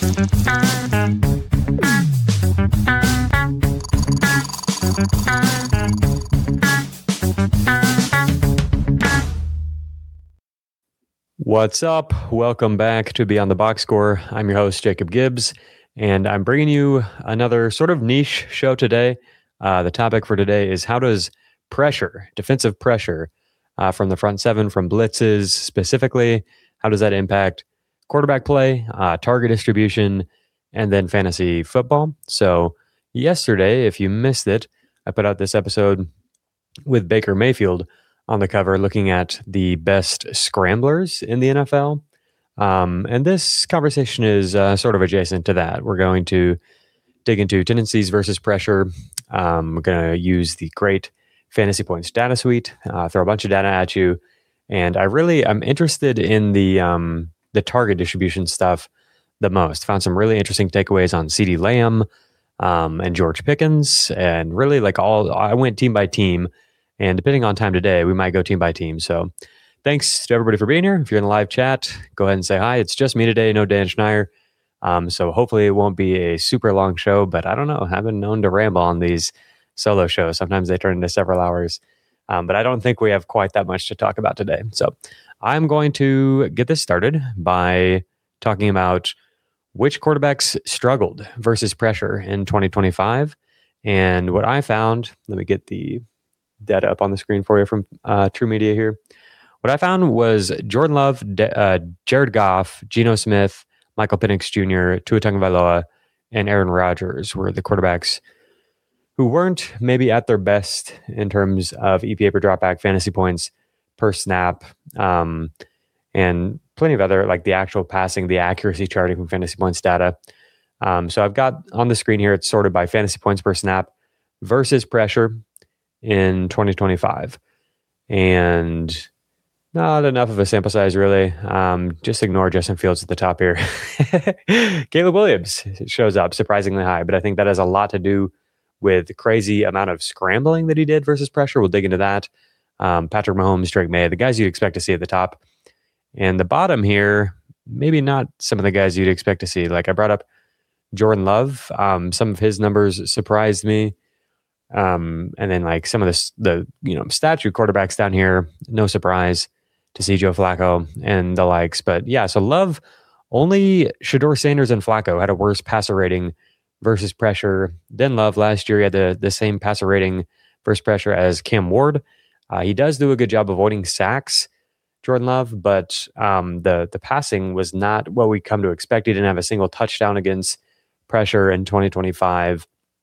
What's up? Welcome back to Beyond the Box Score. I'm your host, Jacob Gibbs, and I'm bringing you another sort of niche show today. The topic for today is how does pressure, defensive pressure from the front seven, from blitzes specifically, how does that impact quarterback play, target distribution, and then fantasy football? So yesterday, if you missed it, I put out this episode with Baker Mayfield on the cover, looking at the best scramblers in the NFL. And this conversation is sort of adjacent to that. We're going to dig into tendencies versus pressure. We're going to use the great Fantasy Points data suite, throw a bunch of data at you. And I'm interested in the target distribution stuff the most. Found some really interesting takeaways on CeeDee Lamb and George Pickens. And really I went team by team. And depending on time today, we might go team by team. So thanks to everybody for being here. If you're in the live chat, go ahead and say hi. It's just me today, no Dan Schneier. So hopefully it won't be a super long show, but I don't know. I've been known to ramble on these solo shows. Sometimes they turn into several hours. But I don't think we have quite that much to talk about today. So I'm going to get this started by talking about which quarterbacks struggled versus pressure in 2025. And what I found, let me get the data up on the screen for you from True Media here. What I found was Jordan Love, Jared Goff, Geno Smith, Michael Penix Jr., Tua Tagovailoa, and Aaron Rodgers were the quarterbacks who weren't maybe at their best in terms of EPA per dropback, fantasy points per snap, and plenty of other, like the actual passing, the accuracy charting from fantasy points data. So I've got on the screen here, it's sorted by fantasy points per snap versus pressure in 2025, and not enough of a sample size really. Just ignore Justin Fields at the top here. Caleb Williams shows up surprisingly high, but I think that has a lot to do with the crazy amount of scrambling that he did versus pressure. We'll dig into that. Patrick Mahomes, Drake May, the guys you'd expect to see at the top. And the bottom here, maybe not some of the guys you'd expect to see. Like I brought up Jordan Love. Some of his numbers surprised me. And then like some of the statue quarterbacks down here, no surprise to see Joe Flacco and the likes. But yeah, so Love, only Shedeur Sanders and Flacco had a worse passer rating versus pressure than Love. Last year he had the same passer rating versus pressure as Cam Ward. He does do a good job avoiding sacks, Jordan Love, but the passing was not what we come to expect. He didn't have a single touchdown against pressure in 2025.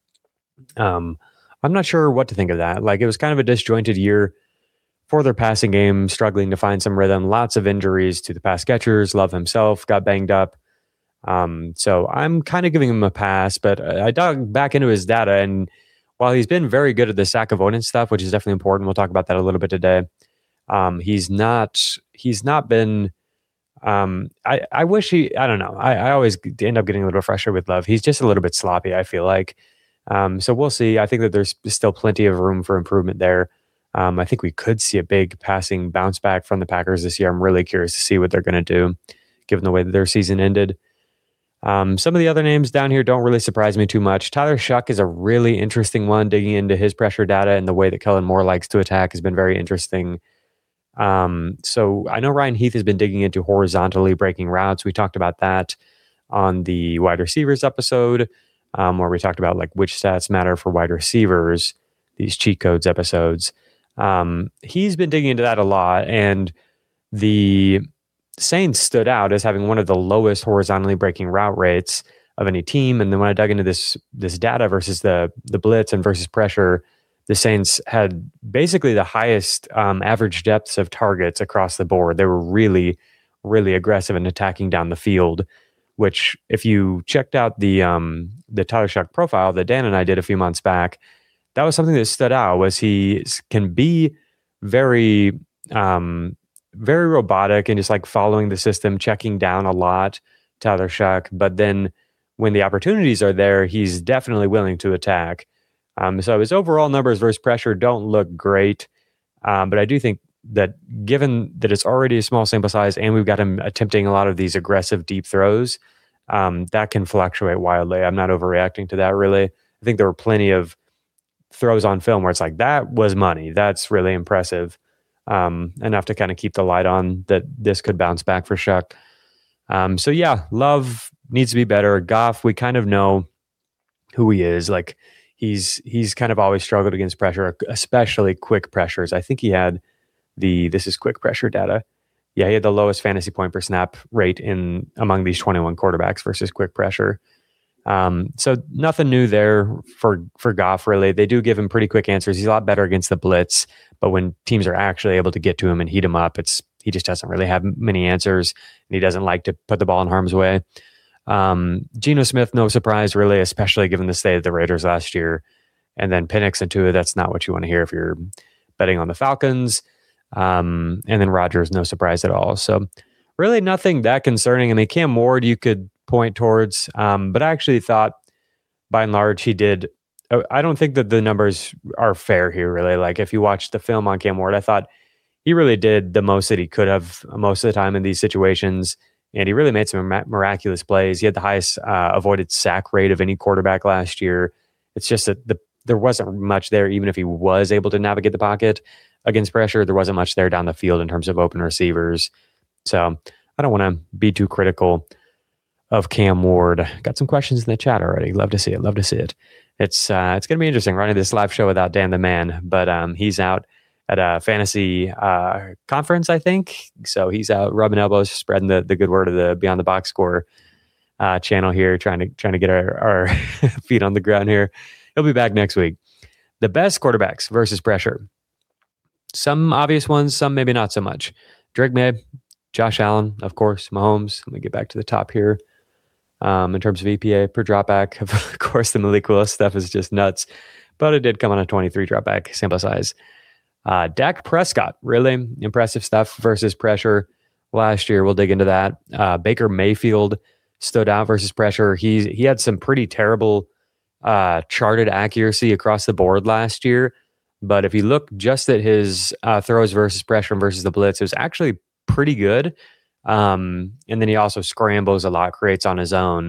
I'm not sure what to think of that. Like it was kind of a disjointed year for their passing game, struggling to find some rhythm, lots of injuries to the pass catchers. Love himself got banged up. So I'm kind of giving him a pass, but I dug back into his data, and while he's been very good at the sack avoidance stuff, which is definitely important, we'll talk about that a little bit today. He's not been, I wish I don't know. I always end up getting a little frustrated with Love. He's just a little bit sloppy, I feel like. So we'll see. I think that there's still plenty of room for improvement there. I think we could see a big passing bounce back from the Packers this year. I'm really curious to see what they're going to do, given the way that their season ended. Some of the other names down here don't really surprise me too much. Tyler Shuck is a really interesting one. Digging into his pressure data and the way that Kellen Moore likes to attack has been very interesting. So I know Ryan Heath has been digging into horizontally breaking routes. We talked about that on the wide receivers episode, where we talked about like which stats matter for wide receivers, these cheat codes episodes. He's been digging into that a lot, and the Saints stood out as having one of the lowest horizontally breaking route rates of any team. And then when I dug into this data versus the blitz and versus pressure, the Saints had basically the highest average depths of targets across the board. They were really, really aggressive in attacking down the field, which if you checked out the Tyler Shuck profile that Dan and I did a few months back, that was something that stood out. Was he can be very very robotic and just like following the system, checking down a lot, Tyler Shuck. But then when the opportunities are there, he's definitely willing to attack. So his overall numbers versus pressure don't look great. But I do think that given that it's already a small sample size and we've got him attempting a lot of these aggressive deep throws, that can fluctuate wildly. I'm not overreacting to that, really. I think there were plenty of throws on film where it's like, that was money. That's really impressive. Enough to kind of keep the light on that this could bounce back for Shough. So yeah, Love needs to be better. Goff, we kind of know who he is. Like he's kind of always struggled against pressure, especially quick pressures. I think he had this is quick pressure data. Yeah, he had the lowest fantasy point per snap rate among these 21 quarterbacks versus quick pressure. So nothing new there for Goff, really. They do give him pretty quick answers. He's a lot better against the blitz, but when teams are actually able to get to him and heat him up, he just doesn't really have many answers, and he doesn't like to put the ball in harm's way. Geno Smith, no surprise, really, especially given the state of the Raiders last year. And then Penix and Tua, that's not what you want to hear if you're betting on the Falcons. And then Rodgers, no surprise at all. So really nothing that concerning. I mean, Cam Ward, you could point towards, but I actually thought by and large he did. I don't think that the numbers are fair here, really. Like if you watch the film on Cam Ward, I thought he really did the most that he could have most of the time in these situations. And he really made some miraculous plays. He had the highest avoided sack rate of any quarterback last year. It's just that there wasn't much there, even if he was able to navigate the pocket against pressure. There wasn't much there down the field in terms of open receivers. So I don't want to be too critical of Cam Ward. Got some questions in the chat already. Love to see it. Love to see it. It's going to be interesting running this live show without Dan the Man, but he's out at a fantasy conference, I think. So he's out rubbing elbows, spreading the good word of the Beyond the Box Score channel here, trying to get our feet on the ground here. He'll be back next week. The best quarterbacks versus pressure. Some obvious ones, some maybe not so much. Drake May, Josh Allen, of course, Mahomes. Let me get back to the top here. In terms of EPA per dropback, of course, the Malik Willis stuff is just nuts, but it did come on a 23 dropback sample size. Dak Prescott, really impressive stuff versus pressure last year. We'll dig into that. Baker Mayfield stood out versus pressure. He had some pretty terrible charted accuracy across the board last year, but if you look just at his throws versus pressure and versus the blitz, it was actually pretty good. And then he also scrambles a lot, creates on his own.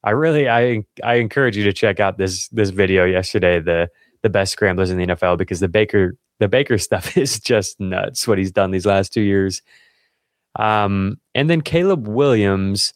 I encourage you to check out this video yesterday, the best scramblers in the NFL, because the Baker stuff is just nuts what he's done these last 2 years. And then Caleb Williams,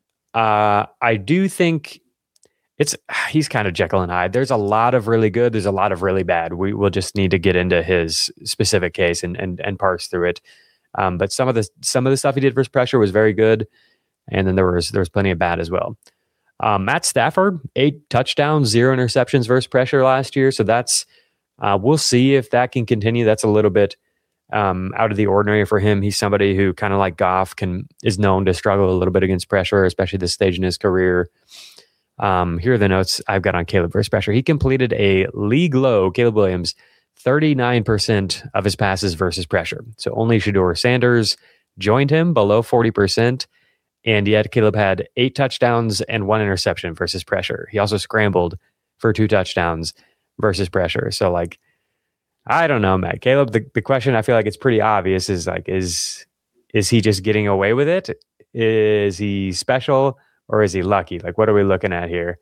I do think he's kind of Jekyll and Hyde. There's a lot of really good. There's a lot of really bad. We will just need to get into his specific case and parse through it. But some of the stuff he did versus pressure was very good, and then there was plenty of bad as well. Matt Stafford, 8 touchdowns, 0 interceptions versus pressure last year. So that's we'll see if that can continue. That's a little bit out of the ordinary for him. He's somebody who kind of like Goff is known to struggle a little bit against pressure, especially this stage in his career. Here are the notes I've got on Caleb versus pressure. He completed a league low, Caleb Williams, 39% of his passes versus pressure. So only Shedeur Sanders joined him below 40%. And yet Caleb had 8 touchdowns and 1 interception versus pressure. He also scrambled for 2 touchdowns versus pressure. So like, I don't know, Matt. Caleb, the question I feel like it's pretty obvious is like, is he just getting away with it? Is he special or is he lucky? Like, what are we looking at here?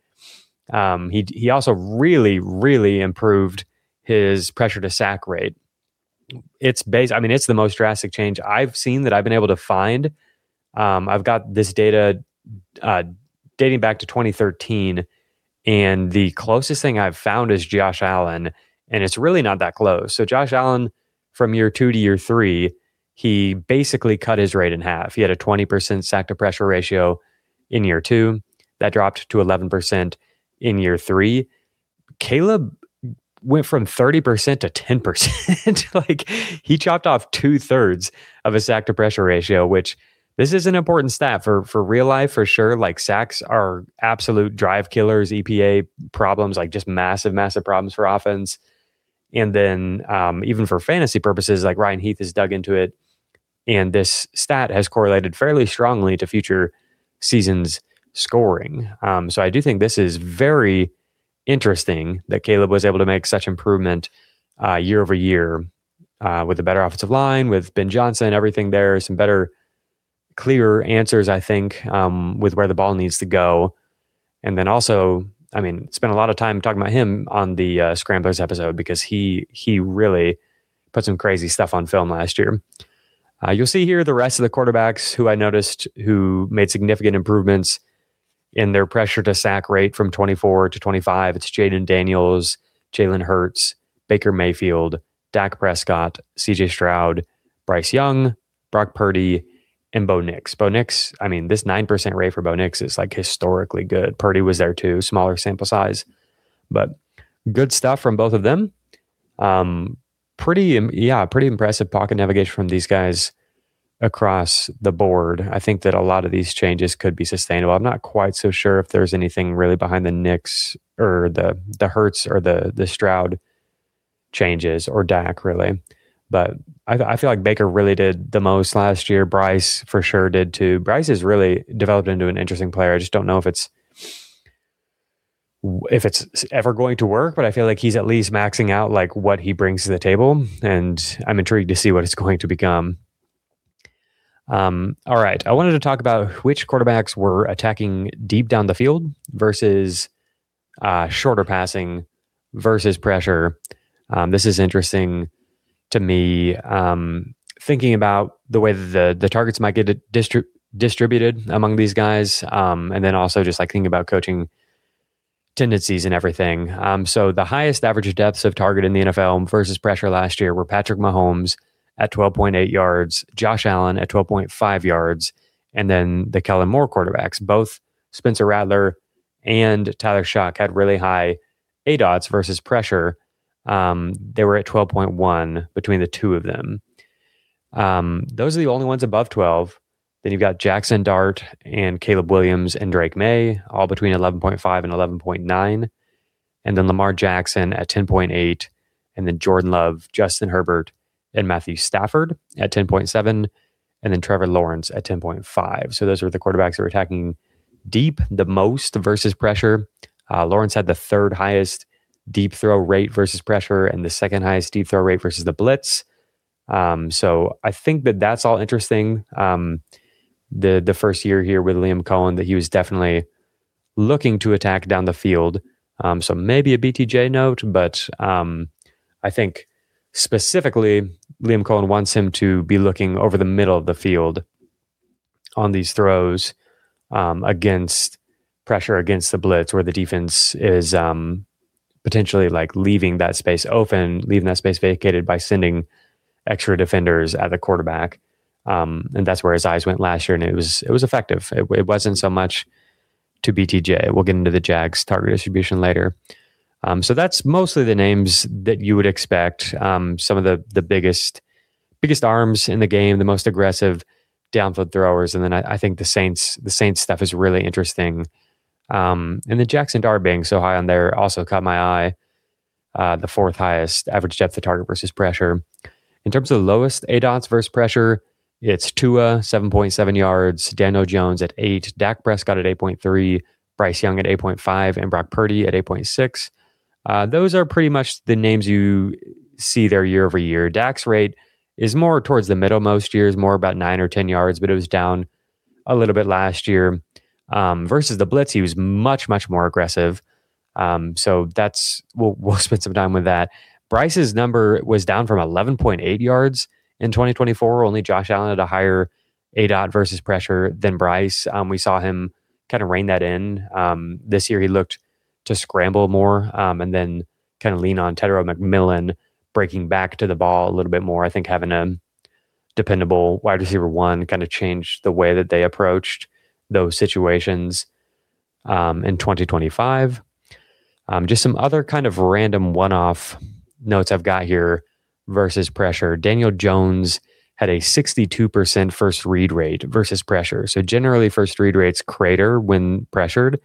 He also really, really improved his pressure to sack rate. It's the most drastic change I've seen that I've been able to find. I've got this data dating back to 2013, and the closest thing I've found is Josh Allen, and it's really not that close. So Josh Allen, from year 2 to year 3, he basically cut his rate in half. He had a 20% sack to pressure ratio in year 2. That dropped to 11% in year 3. Caleb went from 30% to 10%. Like, he chopped off 2/3 of a sack to pressure ratio, which this is an important stat for real life for sure. Like, sacks are absolute drive killers, EPA problems, like just massive, massive problems for offense. And then even for fantasy purposes, like Ryan Heath has dug into it, and this stat has correlated fairly strongly to future seasons scoring. So I do think this is very interesting that Caleb was able to make such improvement year over year with a better offensive line, with Ben Johnson, everything there, some better clearer answers, I think, with where the ball needs to go. And then also, I mean, spent a lot of time talking about him on the Scramblers episode because he really put some crazy stuff on film last year. You'll see here the rest of the quarterbacks who I noticed who made significant improvements in their pressure to sack rate from 24 to 25. It's Jayden Daniels, Jalen Hurts, Baker Mayfield, Dak Prescott, CJ Stroud, Bryce Young, Brock Purdy, and Bo Nix. Bo Nix, I mean, this 9% rate for Bo Nix is like historically good. Purdy was there too, smaller sample size, but good stuff from both of them. Pretty impressive pocket navigation from these guys across the board. I think that a lot of these changes could be sustainable. I'm not quite so sure if there's anything really behind the Knicks or the Hurts or the Stroud changes or Dak really. But I feel like Baker really did the most last year. Bryce for sure did too. Bryce has really developed into an interesting player. I just don't know if it's ever going to work, but I feel like he's at least maxing out like what he brings to the table, and I'm intrigued to see what it's going to become. All right, I wanted to talk about which quarterbacks were attacking deep down the field versus shorter passing versus pressure. This is interesting to me, thinking about the way that the targets might get distributed among these guys, and then also just like thinking about coaching tendencies and everything. So the highest average depths of target in the NFL versus pressure last year were Patrick Mahomes at 12.8 yards, Josh Allen at 12.5 yards, and then the Kellen Moore quarterbacks. Both Spencer Rattler and Tyler Shock had really high ADOTs versus pressure. They were at 12.1 between the two of them. Those are the only ones above 12. Then you've got Jackson Dart and Caleb Williams and Drake May, all between 11.5 and 11.9. And then Lamar Jackson at 10.8. And then Jordan Love, Justin Herbert, and Matthew Stafford at 10.7. And then Trevor Lawrence at 10.5. So those were the quarterbacks that were attacking deep the most versus pressure. Lawrence had the third highest deep throw rate versus pressure and the second highest deep throw rate versus the blitz. So I think that that's all interesting. The first year here with Liam Cohen, that he was definitely looking to attack down the field. So maybe a BTJ note, but I think specifically Liam Cohen wants him to be looking over the middle of the field on these throws against pressure, against the blitz, where the defense is potentially like leaving that space open, leaving that space vacated by sending extra defenders at the quarterback. And that's where his eyes went last year, and it was effective. It wasn't so much to BTJ. We'll get into the Jags target distribution later. So that's mostly the names that you would expect. Some of the biggest arms in the game, the most aggressive downfield throwers, and then I think the Saints stuff is really interesting. And then Jackson Dart being so high on there also caught my eye. The fourth highest average depth of target versus pressure. In terms of the lowest ADOTs versus pressure, it's Tua, 7.7 yards, Daniel Jones at 8, Dak Prescott at 8.3, Bryce Young at 8.5, and Brock Purdy at 8.6. Those are pretty much the names you see there year over year. Dak's rate is more towards the middle most years, more about 9 or 10 yards, but it was down a little bit last year. Versus the blitz, he was much, much more aggressive. So that's we'll spend some time with that. Bryce's number was down from 11.8 yards in 2024. Only Josh Allen had a higher ADOT versus pressure than Bryce. We saw him kind of rein that in. This year he looked to scramble more and then kind of lean on Tedro McMillan breaking back to the ball a little bit more. I think having a dependable wide receiver one kind of changed the way that they approached those situations in 2025. Just some other kind of random one-off notes I've got here versus pressure. Daniel Jones had a 62% first read rate versus pressure. So generally first read rates crater when pressured.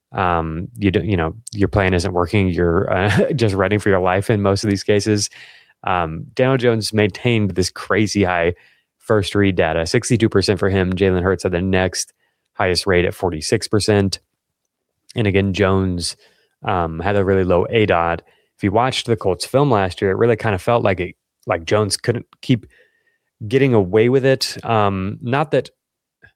Your plan isn't working. You're just running for your life in most of these cases. Daniel Jones maintained this crazy high first read data, 62% for him. Jalen Hurts had the next highest rate at 46%. And again, Jones had a really low ADOT. If you watched the Colts film last year, it really kind of felt like Jones couldn't keep getting away with it. Not that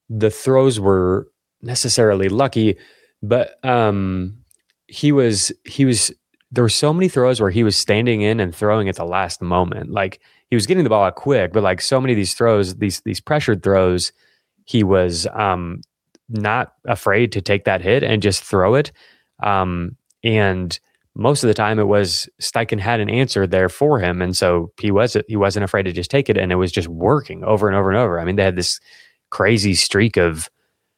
the throws were necessarily lucky, but he was there were so many throws where he was standing in and throwing at the last moment. Like he was getting the ball out quick, but like so many of these throws, these pressured throws, he was not afraid to take that hit and just throw it. And most of the time it was Steichen had an answer there for him. And so he wasn't afraid to just take it. And it was just working over and over and over. I mean, they had this crazy streak of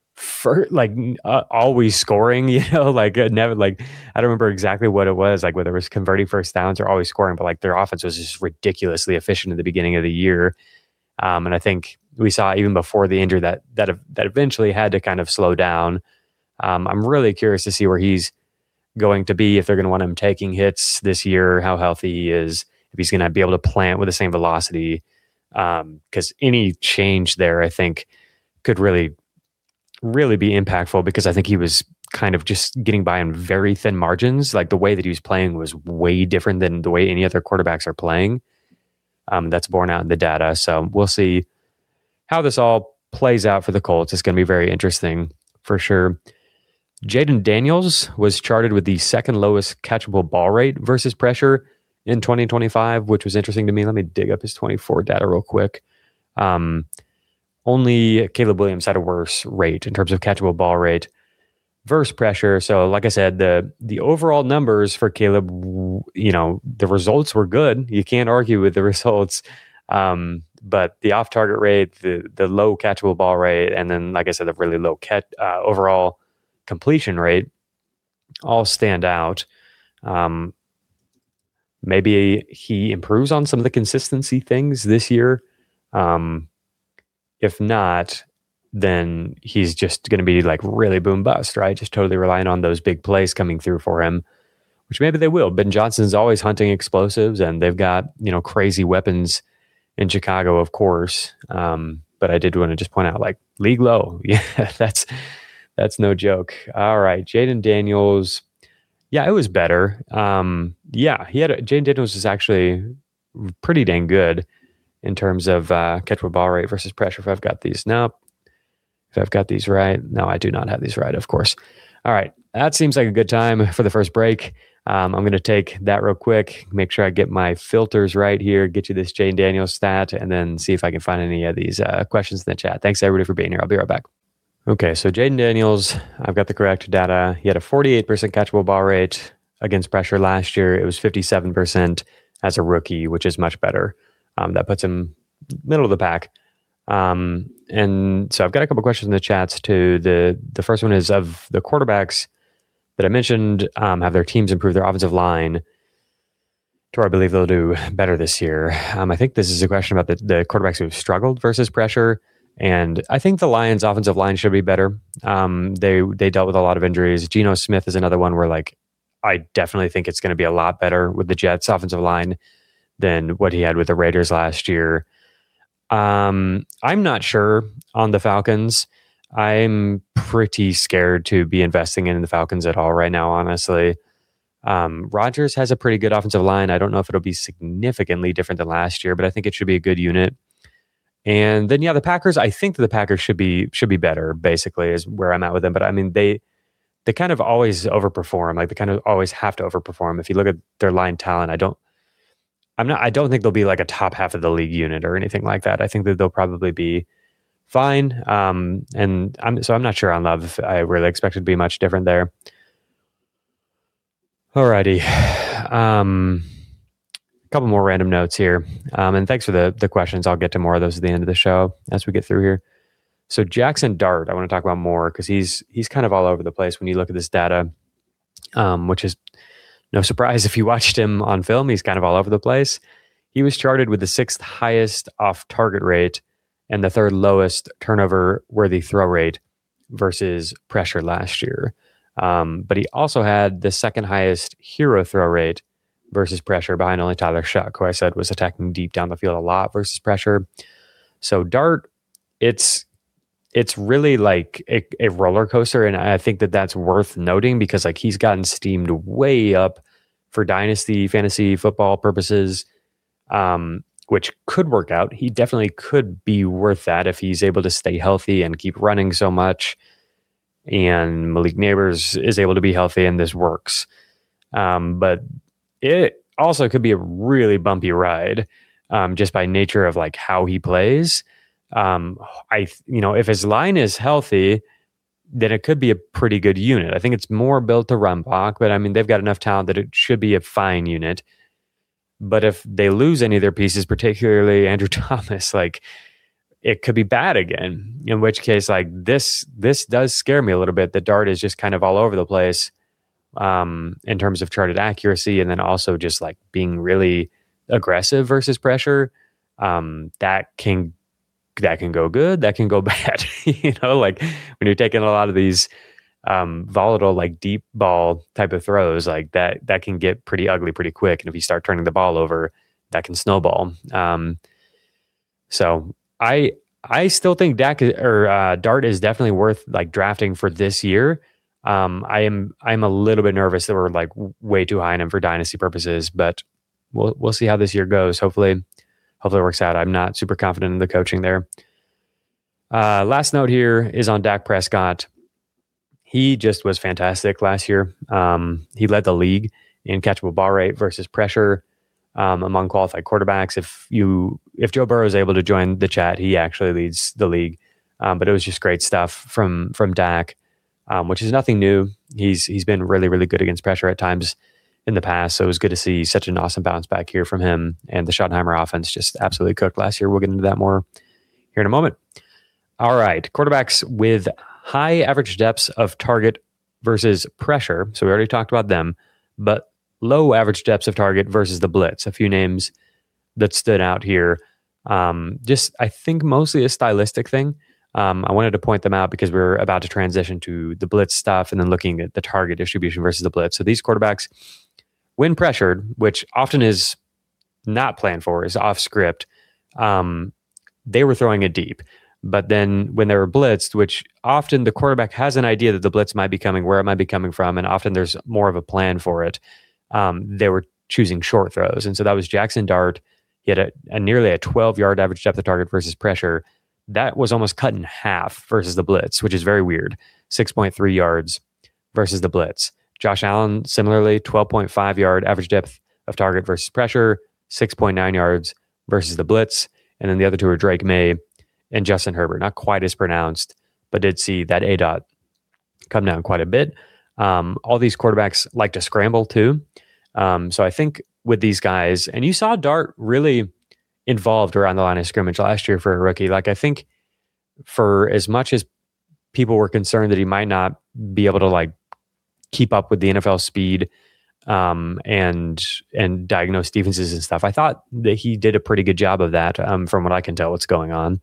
always scoring, like never, like, I don't remember exactly what it was, like whether it was converting first downs or always scoring, but like their offense was just ridiculously efficient at the beginning of the year. And I think we saw even before the injury that eventually had to kind of slow down. I'm really curious to see where he's going to be, if they're going to want him taking hits this year, how healthy he is, if he's going to be able to plant with the same velocity. Because any change there, I think, could really be impactful, because I think he was kind of just getting by on very thin margins. Like the way that he was playing was way different than the way any other quarterbacks are playing. That's borne out in the data. So we'll see how this all plays out for the Colts. It's going to be very interesting for sure. Jayden Daniels was charted with the second lowest catchable ball rate versus pressure in 2025, which was interesting to me. Let me dig up his 24 data real quick. Only Caleb Williams had a worse rate in terms of catchable ball rate versus pressure. So like I said, the overall numbers for Caleb, the results were good. You can't argue with the results. But the off-target rate, the low catchable ball rate, and then, like I said, the really low overall completion rate all stand out. Maybe he improves on some of the consistency things this year. If not, then he's just going to be like really boom bust, right? Just totally relying on those big plays coming through for him, which maybe they will. Ben Johnson's always hunting explosives, and they've got, crazy weapons in Chicago, of course. But I did want to just point out, like, league low. Yeah, that's no joke. All right, Jayden Daniels. Yeah, it was better. Jayden Daniels is actually pretty dang good in terms of catchable ball rate versus pressure. If I've got these right. No, I do not have these right, of course. All right, that seems like a good time for the first break. I'm going to take that real quick, make sure I get my filters right here, get you this Jayden Daniels stat, and then see if I can find any of these questions in the chat. Thanks, everybody, for being here. I'll be right back. Okay, so Jayden Daniels, I've got the correct data. He had a 48% catchable ball rate against pressure last year. It was 57% as a rookie, which is much better. That puts him middle of the pack. And so I've got a couple questions in the chats too. The first one is, of the quarterbacks that I mentioned, have their teams improved their offensive line to where I believe they'll do better this year? I think this is a question about the quarterbacks who have struggled versus pressure. And I think the Lions' offensive line should be better. They dealt with a lot of injuries. Geno Smith is another one where, like, I definitely think it's going to be a lot better with the Jets' offensive line than what he had with the Raiders last year. I'm not sure on the Falcons. I'm pretty scared to be investing in the Falcons at all right now, honestly. Rodgers has a pretty good offensive line. I don't know if it'll be significantly different than last year, but I think it should be a good unit. And then, the Packers, I think that the Packers should be better, basically, is where I'm at with them. But I mean, they kind of always overperform. Like, they kind of always have to overperform. If you look at their line talent, I don't think they'll be like a top half of the league unit or anything like that. I think that they'll probably be fine. And I'm not sure on Love. I really expect it to be much different there. Alrighty. A couple more random notes here. And thanks for the questions. I'll get to more of those at the end of the show as we get through here. So Jackson Dart, I want to talk about more because he's kind of all over the place when you look at this data, which is no surprise if you watched him on film. He's kind of all over the place. He was charted with the 6th highest off-target rate and the 3rd lowest turnover-worthy throw rate versus pressure last year. But he also had the 2nd highest hero throw rate versus pressure, behind only Tyler Shuck, who I said was attacking deep down the field a lot versus pressure. So Dart, it's really like a roller coaster, and I think that that's worth noting because, like, he's gotten steamed way up for dynasty fantasy football purposes, which could work out. He definitely could be worth that if he's able to stay healthy and keep running so much. And Malik Neighbors is able to be healthy and this works. But it also could be a really bumpy ride, just by nature of like how he plays. If his line is healthy, then it could be a pretty good unit. I think it's more built to run block, but I mean, they've got enough talent that it should be a fine unit. But if they lose any of their pieces, particularly Andrew Thomas, like it could be bad again. In which case, like this does scare me a little bit. The Dart is just kind of all over the place in terms of charted accuracy, and then also just like being really aggressive versus pressure. That can go good, that can go bad. Like when you're taking a lot of these volatile, like deep ball type of throws, like that can get pretty ugly pretty quick. And if you start turning the ball over, that can snowball. So I still think Dart is definitely worth like drafting for this year. I'm a little bit nervous that we're like way too high on him for dynasty purposes, but we'll see how this year goes. Hopefully it works out. I'm not super confident in the coaching there. Last note here is on Dak Prescott. He just was fantastic last year. He led the league in catchable ball rate versus pressure among qualified quarterbacks. If Joe Burrow is able to join the chat, he actually leads the league. But it was just great stuff from Dak, which is nothing new. He's been really, really good against pressure at times in the past. So it was good to see such an awesome bounce back here from him. And the Schottenheimer offense just absolutely cooked last year. We'll get into that more here in a moment. All right, quarterbacks with high average depths of target versus pressure. So we already talked about them, but low average depths of target versus the blitz. A few names that stood out here. Just, I think, mostly a stylistic thing. I wanted to point them out because we're about to transition to the blitz stuff and then looking at the target distribution versus the blitz. So these quarterbacks, when pressured, which often is not planned for, is off script, they were throwing it deep. But then when they were blitzed, which often the quarterback has an idea that the blitz might be coming, where it might be coming from, and often there's more of a plan for it, they were choosing short throws. And so that was Jackson Dart. He had a nearly a 12-yard average depth of target versus pressure. That was almost cut in half versus the blitz, which is very weird. 6.3 yards versus the blitz. Josh Allen, similarly, 12.5-yard average depth of target versus pressure, 6.9 yards versus the blitz. And then the other two are Drake May and Justin Herbert. Not quite as pronounced, but did see that ADOT come down quite a bit. All these quarterbacks like to scramble too. So I think with these guys, and you saw Dart really involved around the line of scrimmage last year for a rookie. Like, I think for as much as people were concerned that he might not be able to like keep up with the NFL speed and diagnose defenses and stuff, I thought that he did a pretty good job of that from what I can tell what's going on.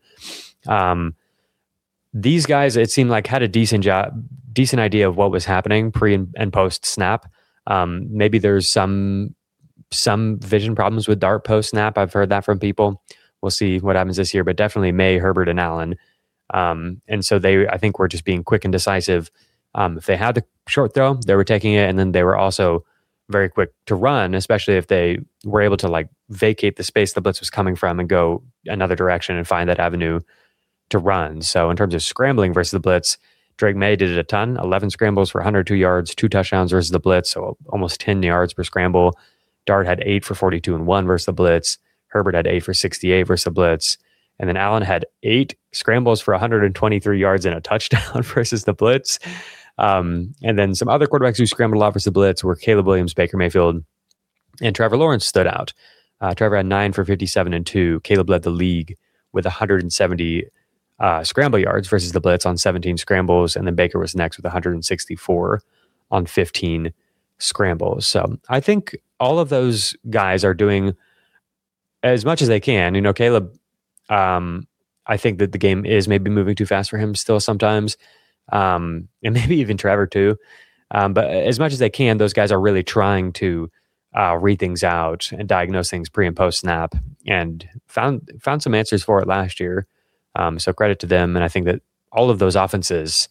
These guys, it seemed like, had a decent idea of what was happening pre and post snap. Maybe there's some vision problems with Dart post snap. I've heard that from people. We'll see what happens this year, but definitely May, Herbert, and Allen. And so I think were just being quick and decisive. If they had the short throw, they were taking it, and then they were also very quick to run, especially if they were able to like vacate the space the blitz was coming from and go another direction and find that avenue to run. So in terms of scrambling versus the blitz, Drake May did it a ton, 11 scrambles for 102 yards, 2 touchdowns versus the blitz, so almost 10 yards per scramble. Dart had 8 for 42 and 1 versus the blitz. Herbert had 8 for 68 versus the blitz. And then Allen had 8 scrambles for 123 yards and a touchdown versus the blitz. And then some other quarterbacks who scrambled a lot versus the blitz were Caleb Williams, Baker Mayfield, and Trevor Lawrence stood out. Trevor had 9 for 57 and 2. Caleb led the league with 170 scramble yards versus the blitz on 17 scrambles. And then Baker was next with 164 on 15 scrambles. So I think all of those guys are doing as much as they can. You know, Caleb, I think that the game is maybe moving too fast for him still sometimes. And maybe even Trevor too. But as much as they can, those guys are really trying to read things out and diagnose things pre and post snap, and found some answers for it last year. So credit to them. And I think that all of those offenses,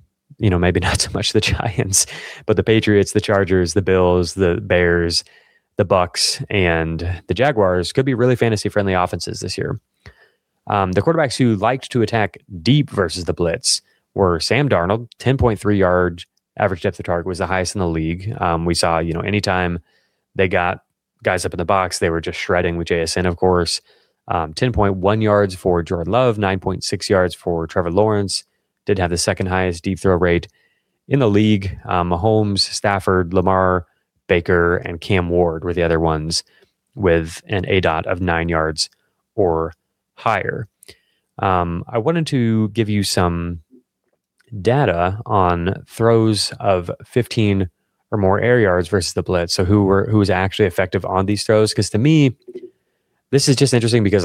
maybe not so much the Giants, but the Patriots, the Chargers, the Bills, the Bears, the Bucks and the Jaguars could be really fantasy-friendly offenses this year. The quarterbacks who liked to attack deep versus the blitz were Sam Darnold, 10.3 yard average depth of target was the highest in the league. We saw, anytime they got guys up in the box, they were just shredding with JSN, of course. 10.1 yards for Jordan Love, 9.6 yards for Trevor Lawrence. Did have the second highest deep throw rate in the league. Mahomes, Stafford, Lamar, Baker, and Cam Ward were the other ones with an ADOT of 9 yards or higher. I wanted to give you some data on throws of 15 or more air yards versus the blitz. So who was actually effective on these throws? Because to me, this is just interesting because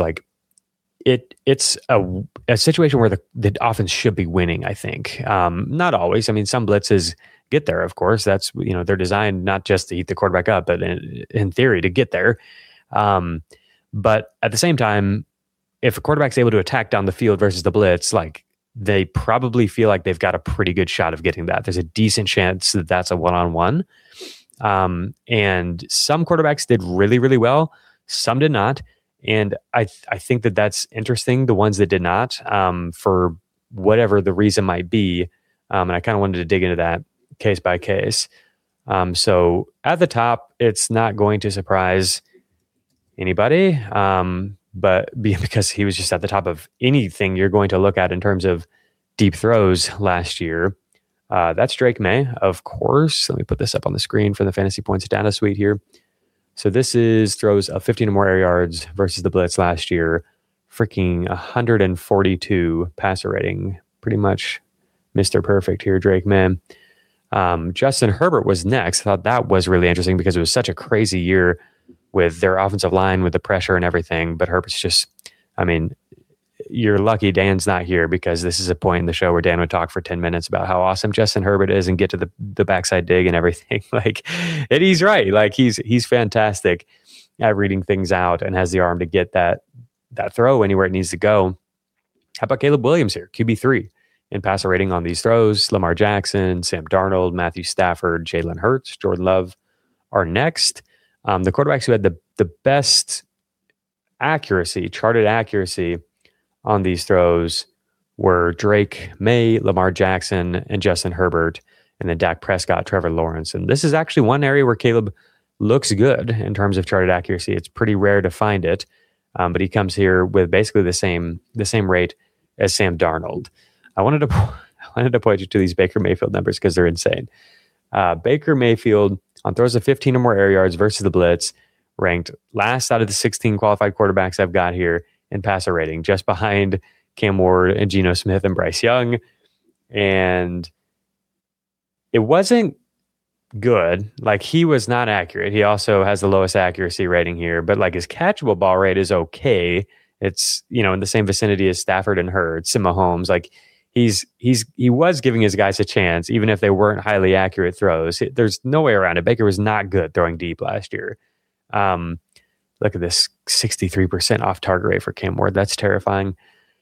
it's a situation where the offense should be winning, I think. Not always. I mean, some blitzes get there, of course. That's, they're designed not just to heat the quarterback up, but in theory to get there. But at the same time, if a quarterback's able to attack down the field versus the blitz, they probably feel like they've got a pretty good shot of getting that. There's a decent chance that that's a one-on-one. And some quarterbacks did really, really well. Some did not. And I think that that's interesting, the ones that did not, for whatever the reason might be. And I kind of wanted to dig into that case by case. So at the top, it's not going to surprise anybody, but because he was just at the top of anything you're going to look at in terms of deep throws last year. That's Drake May, of course. Let me put this up on the screen for the Fantasy Points data suite here. So this is throws of 15 or more air yards versus the blitz last year. Freaking 142 passer rating. Pretty much Mr. Perfect here, Drake May. Justin Herbert was next. I thought that was really interesting because it was such a crazy year with their offensive line, with the pressure and everything. But Herbert's just, you're lucky Dan's not here because this is a point in the show where Dan would talk for 10 minutes about how awesome Justin Herbert is and get to the backside dig and everything. And he's right. He's fantastic at reading things out and has the arm to get that throw anywhere it needs to go. How about Caleb Williams here? QB3 in passer rating on these throws. Lamar Jackson, Sam Darnold, Matthew Stafford, Jalen Hurts, Jordan Love are next. The quarterbacks who had the best accuracy, charted accuracy on these throws were Drake May, Lamar Jackson, and Justin Herbert, and then Dak Prescott, Trevor Lawrence. And this is actually one area where Caleb looks good in terms of charted accuracy. It's pretty rare to find it, but he comes here with basically the same rate as Sam Darnold. I wanted to point you to these Baker Mayfield numbers because they're insane. Baker Mayfield on throws of 15 or more air yards versus the blitz ranked last out of the 16 qualified quarterbacks I've got here in passer rating, just behind Cam Ward and Geno Smith and Bryce Young. And it wasn't good. He was not accurate. He also has the lowest accuracy rating here, but his catchable ball rate is okay. It's, in the same vicinity as Stafford and Hurts and Mahomes. He was giving his guys a chance, even if they weren't highly accurate throws. There's no way around it. Baker was not good throwing deep last year. Look at this 63% off target rate for Cam Ward. That's terrifying.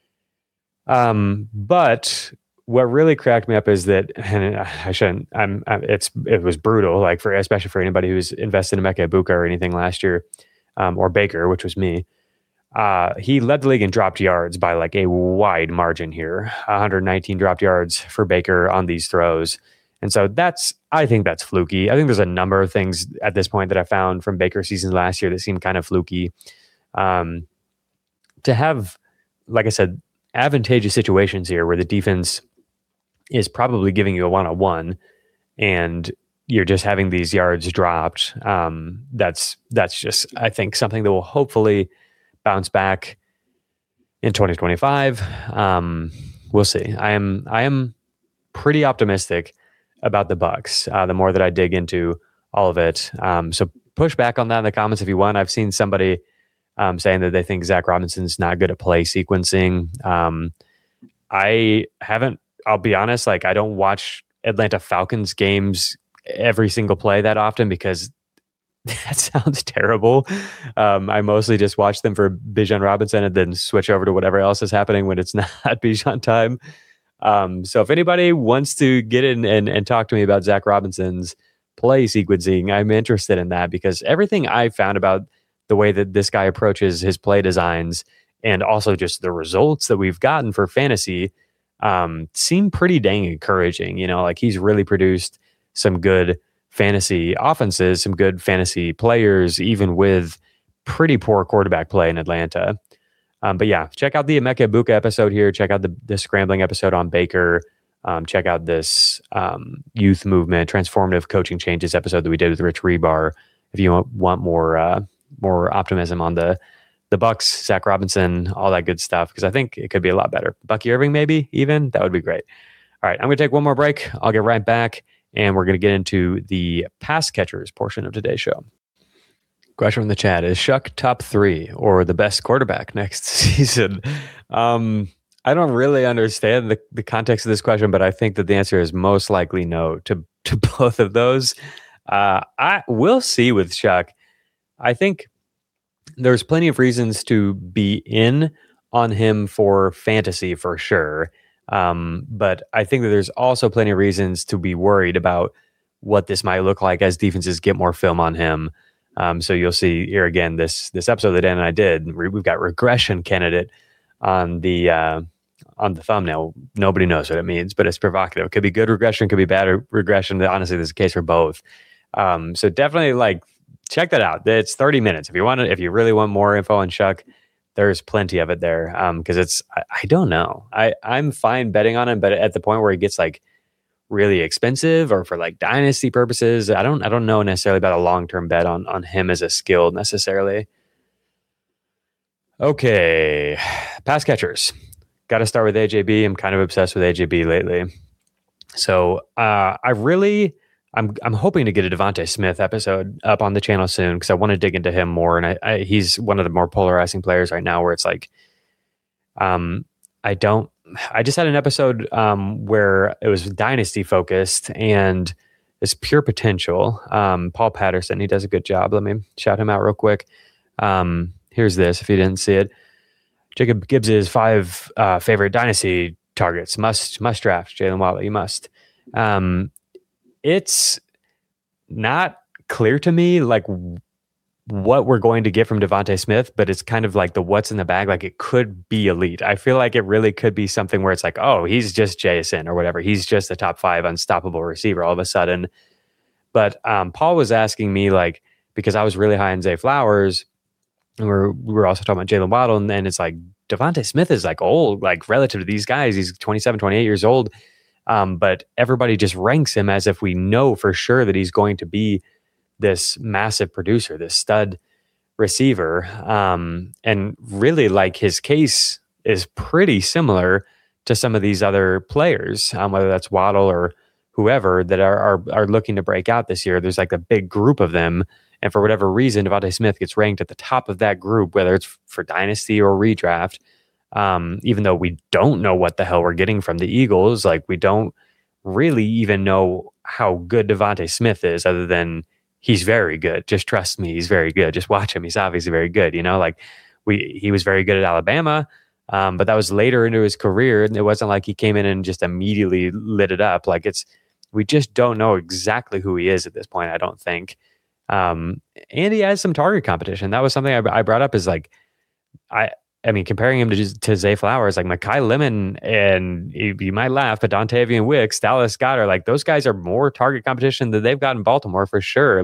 But what really cracked me up is that, and I shouldn't, it was brutal, especially for anybody who's invested in Emeka Egbuka or anything last year, or Baker, which was me. He led the league in dropped yards by a wide margin here. 119 dropped yards for Baker on these throws. And so I think that's fluky. I think there's a number of things at this point that I found from Baker's season last year that seemed kind of fluky. To have, like I said, advantageous situations here where the defense is probably giving you a one-on-one and you're just having these yards dropped. That's just, I think, something that will hopefully bounce back in 2025. We'll see. I am pretty optimistic about the Bucks. The more that I dig into all of it. So push back on that in the comments if you want. I've seen somebody saying that they think Zach Robinson's not good at play sequencing. I haven't, I'll be honest, I don't watch Atlanta Falcons games every single play that often because that sounds terrible. I mostly just watch them for Bijan Robinson and then switch over to whatever else is happening when it's not Bijan time. So if anybody wants to get in and talk to me about Zach Robinson's play sequencing, I'm interested in that because everything I found about the way that this guy approaches his play designs and also just the results that we've gotten for fantasy seem pretty dang encouraging. Like he's really produced some good fantasy offenses, some good fantasy players, even with pretty poor quarterback play in Atlanta. But yeah, check out the Emeka Egbuka episode here. Check out the scrambling episode on Baker. Check out this youth movement, transformative coaching changes episode that we did with Rich Rebar. If you want more optimism on the Bucks, Zach Robinson, all that good stuff, because I think it could be a lot better. Bucky Irving, maybe even that would be great. All right, I'm going to take one more break. I'll get right back, and we're going to get into the pass catchers portion of today's show. Question from the chat: is Shuck top 3 or the best quarterback next season? I don't really understand the context of this question, but I think that the answer is most likely no to both of those. I will see with Shuck. I think there's plenty of reasons to be in on him for fantasy for sure. But I think that there's also plenty of reasons to be worried about what this might look like as defenses get more film on him. So you'll see here again, this episode that Dan and I did, we've got regression candidate on the thumbnail. Nobody knows what it means, but it's provocative. It could be good regression, could be bad regression. Honestly, there's a case for both. So definitely check that out. It's 30 minutes. If you really want more info on Shuck, there's plenty of it there. Because I don't know. I'm fine betting on him, but at the point where he gets really expensive or for dynasty purposes, I don't know necessarily about a long-term bet on him as a skill necessarily. Okay. Pass catchers. Got to start with AJB. I'm kind of obsessed with AJB lately. So I'm hoping to get a Devontae Smith episode up on the channel soon because I want to dig into him more. And he's one of the more polarizing players right now where it's I just had an episode where it was dynasty focused and it's pure potential. Paul Patterson, he does a good job. Let me shout him out real quick. Here's this, if you didn't see it. Jacob Gibbs' 5 favorite dynasty targets. Must draft Jalen Waddle. You must. It's not clear to me what we're going to get from Devontae Smith, but it's kind of the what's in the bag. It could be elite. I feel like it really could be something where it's oh, he's just Jason or whatever. He's just a top 5 unstoppable receiver all of a sudden. But Paul was asking me because I was really high on Zay Flowers, and we were also talking about Jalen Waddle, and then it's Devontae Smith is old, relative to these guys. He's 27, 28 years old. But everybody just ranks him as if we know for sure that he's going to be this massive producer, this stud receiver. And really his case is pretty similar to some of these other players, whether that's Waddle or whoever that are looking to break out this year. There's a big group of them. And for whatever reason, Devontae Smith gets ranked at the top of that group, whether it's for dynasty or redraft. Even though we don't know what the hell we're getting from the Eagles, we don't really even know how good Devontae Smith is other than he's very good. Just trust me, he's very good. Just watch him. He's obviously very good. He was very good at Alabama, but that was later into his career. And it wasn't he came in and just immediately lit it up. We just don't know exactly who he is at this point, I don't think. And he has some target competition. That was something I brought up is I mean, comparing him to Zay Flowers, Mekhi Lemon, and you might laugh, but Dontavian Wicks, Dallas Goedert, those guys are more target competition than they've got in Baltimore for sure.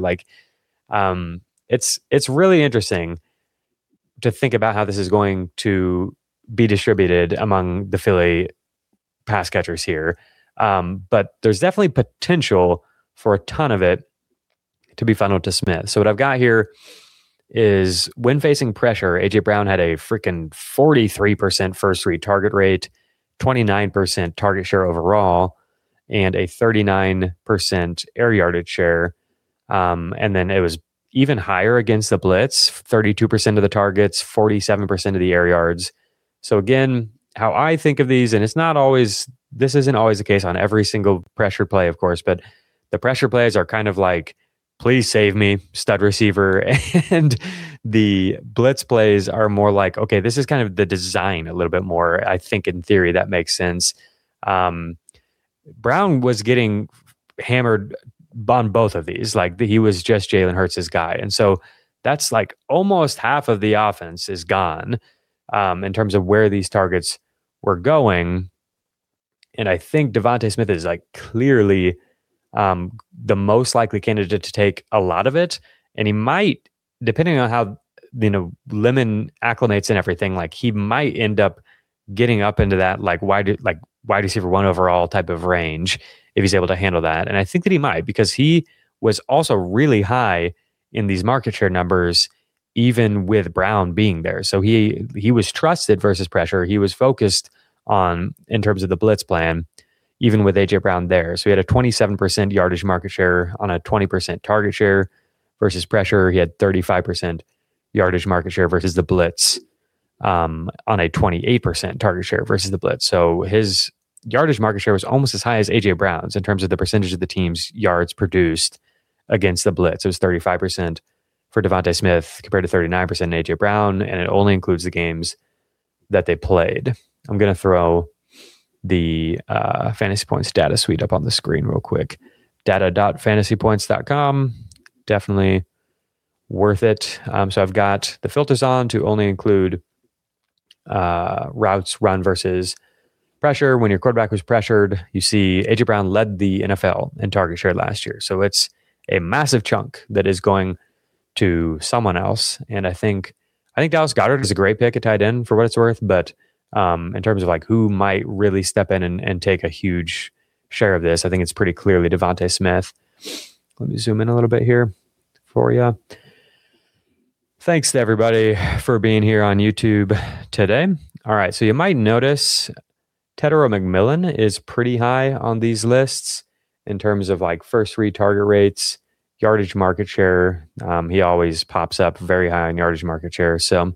It's really interesting to think about how this is going to be distributed among the Philly pass catchers here. But there's definitely potential for a ton of it to be funneled to Smith. So what I've got here is when facing pressure, A.J. Brown had a freaking 43% first read target rate, 29% target share overall, and a 39% air yardage share. And then it was even higher against the blitz, 32% of the targets, 47% of the air yards. So again, how I think of these, and this isn't always the case on every single pressure play, of course, but the pressure plays are kind of please save me, stud receiver. And the blitz plays are more okay, this is kind of the design a little bit more. I think in theory that makes sense. Brown was getting hammered on both of these. Like he was just Jalen Hurts' guy. And so that's like almost half of the offense is gone in terms of where these targets were going. And I think DeVonta Smith is like clearly the most likely candidate to take a lot of it. And he might, depending on how, Lemon acclimates and everything, like he might end up getting up into that like wide receiver 1 overall type of range if he's able to handle that. And I think that he might, because he was also really high in these market share numbers, even with Brown being there. So he was trusted versus pressure. He was focused on in terms of the blitz plan, even with AJ Brown there. So he had a 27% yardage market share on a 20% target share versus pressure. He had 35% yardage market share versus the blitz on a 28% target share versus the blitz. So his yardage market share was almost as high as AJ Brown's in terms of the percentage of the team's yards produced against the blitz. It was 35% for DeVonta Smith compared to 39% in AJ Brown, and it only includes the games that they played. I'm going to throw the Fantasy Points data suite up on the screen real quick. Data.fantasypoints.com. Definitely worth it. So I've got the filters on to only include routes run versus pressure. When your quarterback was pressured, you see AJ Brown led the NFL in target share last year. So it's a massive chunk that is going to someone else. And I think Dallas Goedert is a great pick at tight end for what it's worth. But in terms of like who might really step in and take a huge share of this, I think it's pretty clearly DeVonta Smith. Let me zoom in a little bit here for you. Thanks to everybody for being here on YouTube today. All right, so you might notice Tetairoa McMillan is pretty high on these lists in terms of like first read target rates, yardage market share. He always pops up very high on yardage market share. So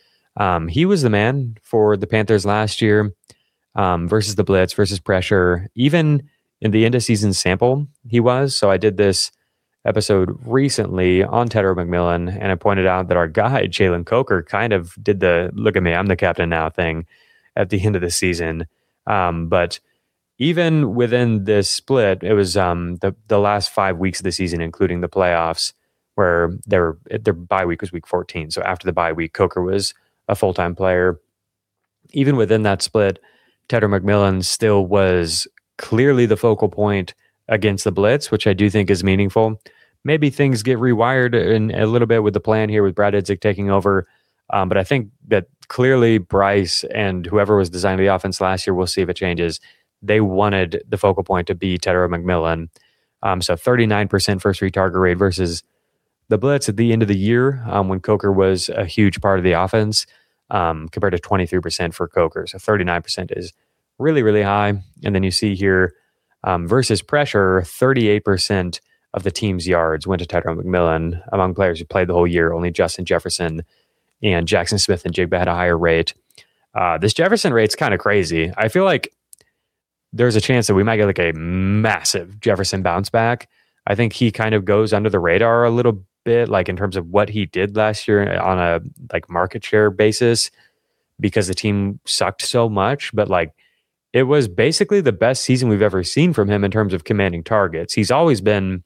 he was the man for the Panthers last year versus the blitz, versus pressure. Even in the end of season sample, he was. So I did this episode recently on Tetairoa McMillan, and I pointed out that our guy, Jalen Coker, kind of did the look at me, I'm the captain now thing at the end of the season. But even within this split, it was the last 5 weeks of the season, including the playoffs, where their bye week was week 14. So after the bye week, Coker was a full-time player. Even within that split, Tetairoa McMillan still was clearly the focal point against the blitz, which I do think is meaningful. Maybe things get rewired in a little bit with the plan here with Brad Idzik taking over. But I think that clearly Bryce and whoever was designing the offense last year, we'll see if it changes. They wanted the focal point to be Tetairoa McMillan. So 39% first read target rate versus the blitz at the end of the year when Coker was a huge part of the offense compared to 23% for Coker. So 39% is really, really high. And then you see here versus pressure, 38% of the team's yards went to Tetairoa McMillan. Among players who played the whole year, only Justin Jefferson and Jackson Smith and Jigba had a higher rate. This Jefferson rate's kind of crazy. I feel like there's a chance that we might get like a massive Jefferson bounce back. I think he kind of goes under the radar a little bit, like in terms of what he did last year on a like market share basis, because the team sucked so much. But like it was basically the best season we've ever seen from him in terms of commanding targets. He's always been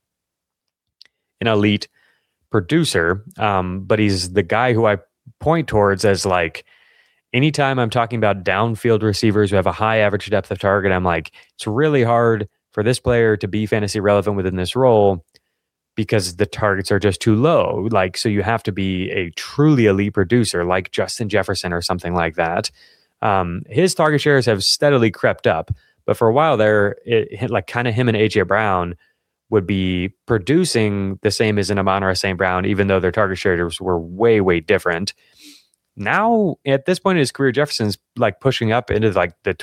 an elite producer, but he's the guy who I point towards as like, anytime I'm talking about downfield receivers who have a high average depth of target, I'm like, it's really hard for this player to be fantasy relevant within this role because the targets are just too low. Like, so you have to be a truly elite producer like Justin Jefferson or something like that. His target shares have steadily crept up, but for a while there, it like kind of him and AJ Brown would be producing the same as an Amon-Ra St. Brown, even though their target shares were way, way different. Now, at this point in his career, Jefferson's like pushing up into like the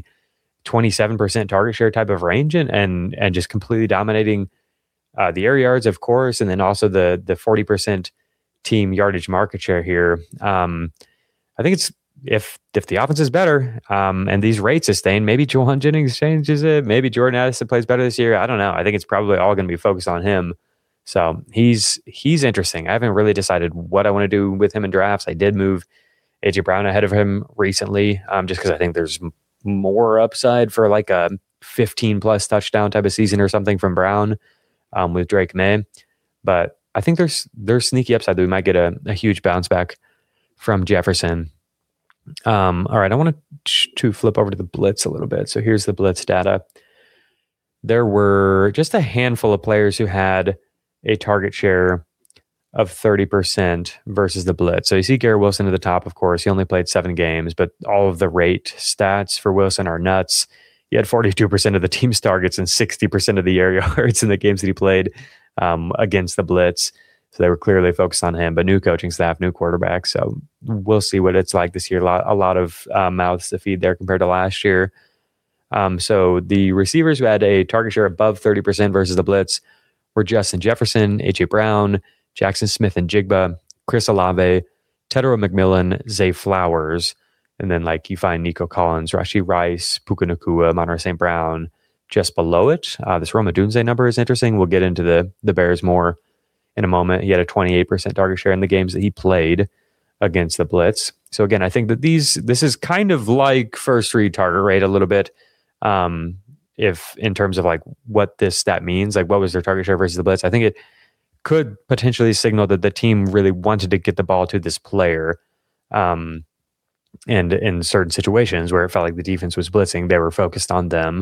27% target share type of range and just completely dominating the air yards, of course, and then also the 40% team yardage market share here. I think it's if the offense is better and these rates sustain, maybe Jauan Jennings changes it. Maybe Jordan Addison plays better this year. I don't know. I think it's probably all going to be focused on him. So he's interesting. I haven't really decided what I want to do with him in drafts. I did move AJ Brown ahead of him recently, just because I think there's more upside for like a 15 plus touchdown type of season or something from Brown. with Drake May. But I think there's sneaky upside that we might get a huge bounce back from Jefferson. All right, I want to flip over to the blitz a little bit. So here's the blitz data. There were just a handful of players who had a target share of 30% versus the blitz. So you see Garrett Wilson at the top, of course. He only played 7 games, but all of the rate stats for Wilson are nuts. He had 42% of the team's targets and 60% of the air yards in the games that he played against the blitz. So they were clearly focused on him, but new coaching staff, new quarterback. So we'll see what it's like this year. A lot of mouths to feed there compared to last year. So the receivers who had a target share above 30% versus the blitz were Justin Jefferson, A.J. Brown, Jackson Smith and Jigba, Chris Olave, Tedero McMillan, Zay Flowers, and then like you find Nico Collins, Rashee Rice, Puka Nacua, Monterey St. Brown just below it. This Rome Odunze number is interesting. We'll get into the Bears more in a moment. He had a 28% target share in the games that he played against the blitz. So again, I think that this is kind of like first read target rate a little bit. If in terms of like what this stat means, like what was their target share versus the blitz, I think it could potentially signal that the team really wanted to get the ball to this player. And in certain situations where it felt like the defense was blitzing, they were focused on them.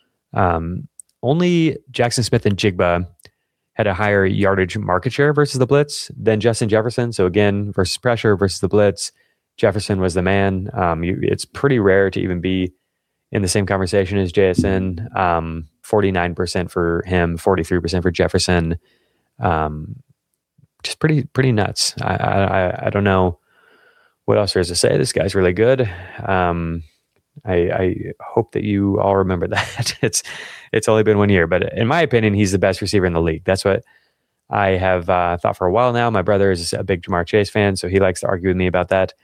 Only Jackson Smith and Jigba had a higher yardage market share versus the blitz than Justin Jefferson. So again, versus pressure versus the blitz, Jefferson was the man. It's pretty rare to even be in the same conversation as JSN. 49% for him, 43% for Jefferson. Just pretty nuts. I don't know what else there is to say. This guy's really good. I hope that you all remember that. It's only been 1 year, but in my opinion, he's the best receiver in the league. That's what I have thought for a while now. My brother is a big Ja'Marr Chase fan, so he likes to argue with me about that.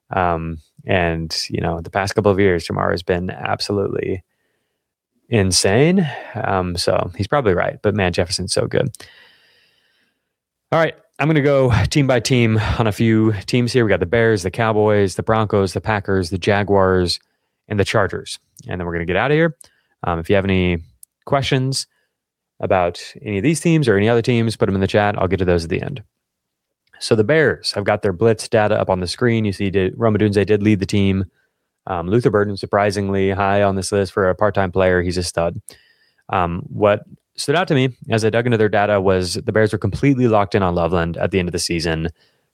And the past couple of years, Ja'Marr has been absolutely insane. So he's probably right, but man, Jefferson's so good. All right, I'm going to go team by team on a few teams here. We got the Bears, the Cowboys, the Broncos, the Packers, the Jaguars, and the Chargers. And then we're going to get out of here. If you have any questions about any of these teams or any other teams, put them in the chat. I'll get to those at the end. So the Bears, I've got their blitz data up on the screen. You see Rome Odunze did lead the team. Luther Burden, surprisingly high on this list for a part-time player. He's a stud. What stood out to me as I dug into their data was the Bears were completely locked in on Loveland at the end of the season.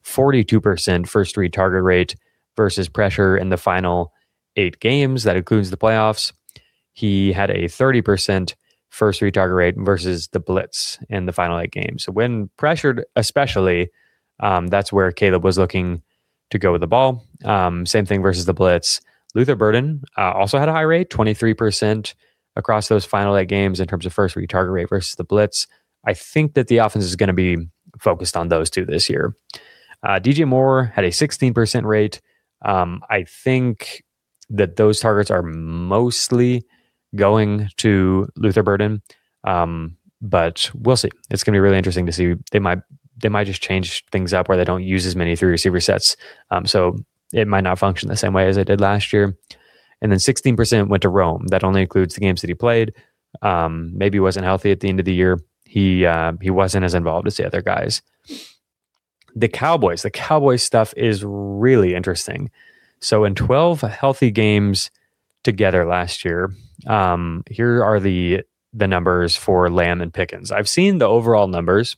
42% first read target rate versus pressure in the final 8 games. That includes the playoffs. He had a 30% first read target rate versus the blitz in the final 8 games. So when pressured, especially, that's where Caleb was looking to go with the ball. Same thing versus the blitz. Luther Burden also had a high rate, 23% across those final 8 games in terms of first read target rate versus the blitz. I think that the offense is going to be focused on those two this year. DJ Moore had a 16% rate. I think that those targets are mostly going to Luther Burden, but we'll see. It's going to be really interesting to see. They might just change things up where they don't use as many 3 receiver sets. So it might not function the same way as it did last year. And then 16% went to Rome. That only includes the games that he played. Maybe he wasn't healthy at the end of the year. He wasn't as involved as the other guys. The Cowboys stuff is really interesting. So in 12 healthy games together last year, here are the numbers for Lamb and Pickens. I've seen the overall numbers,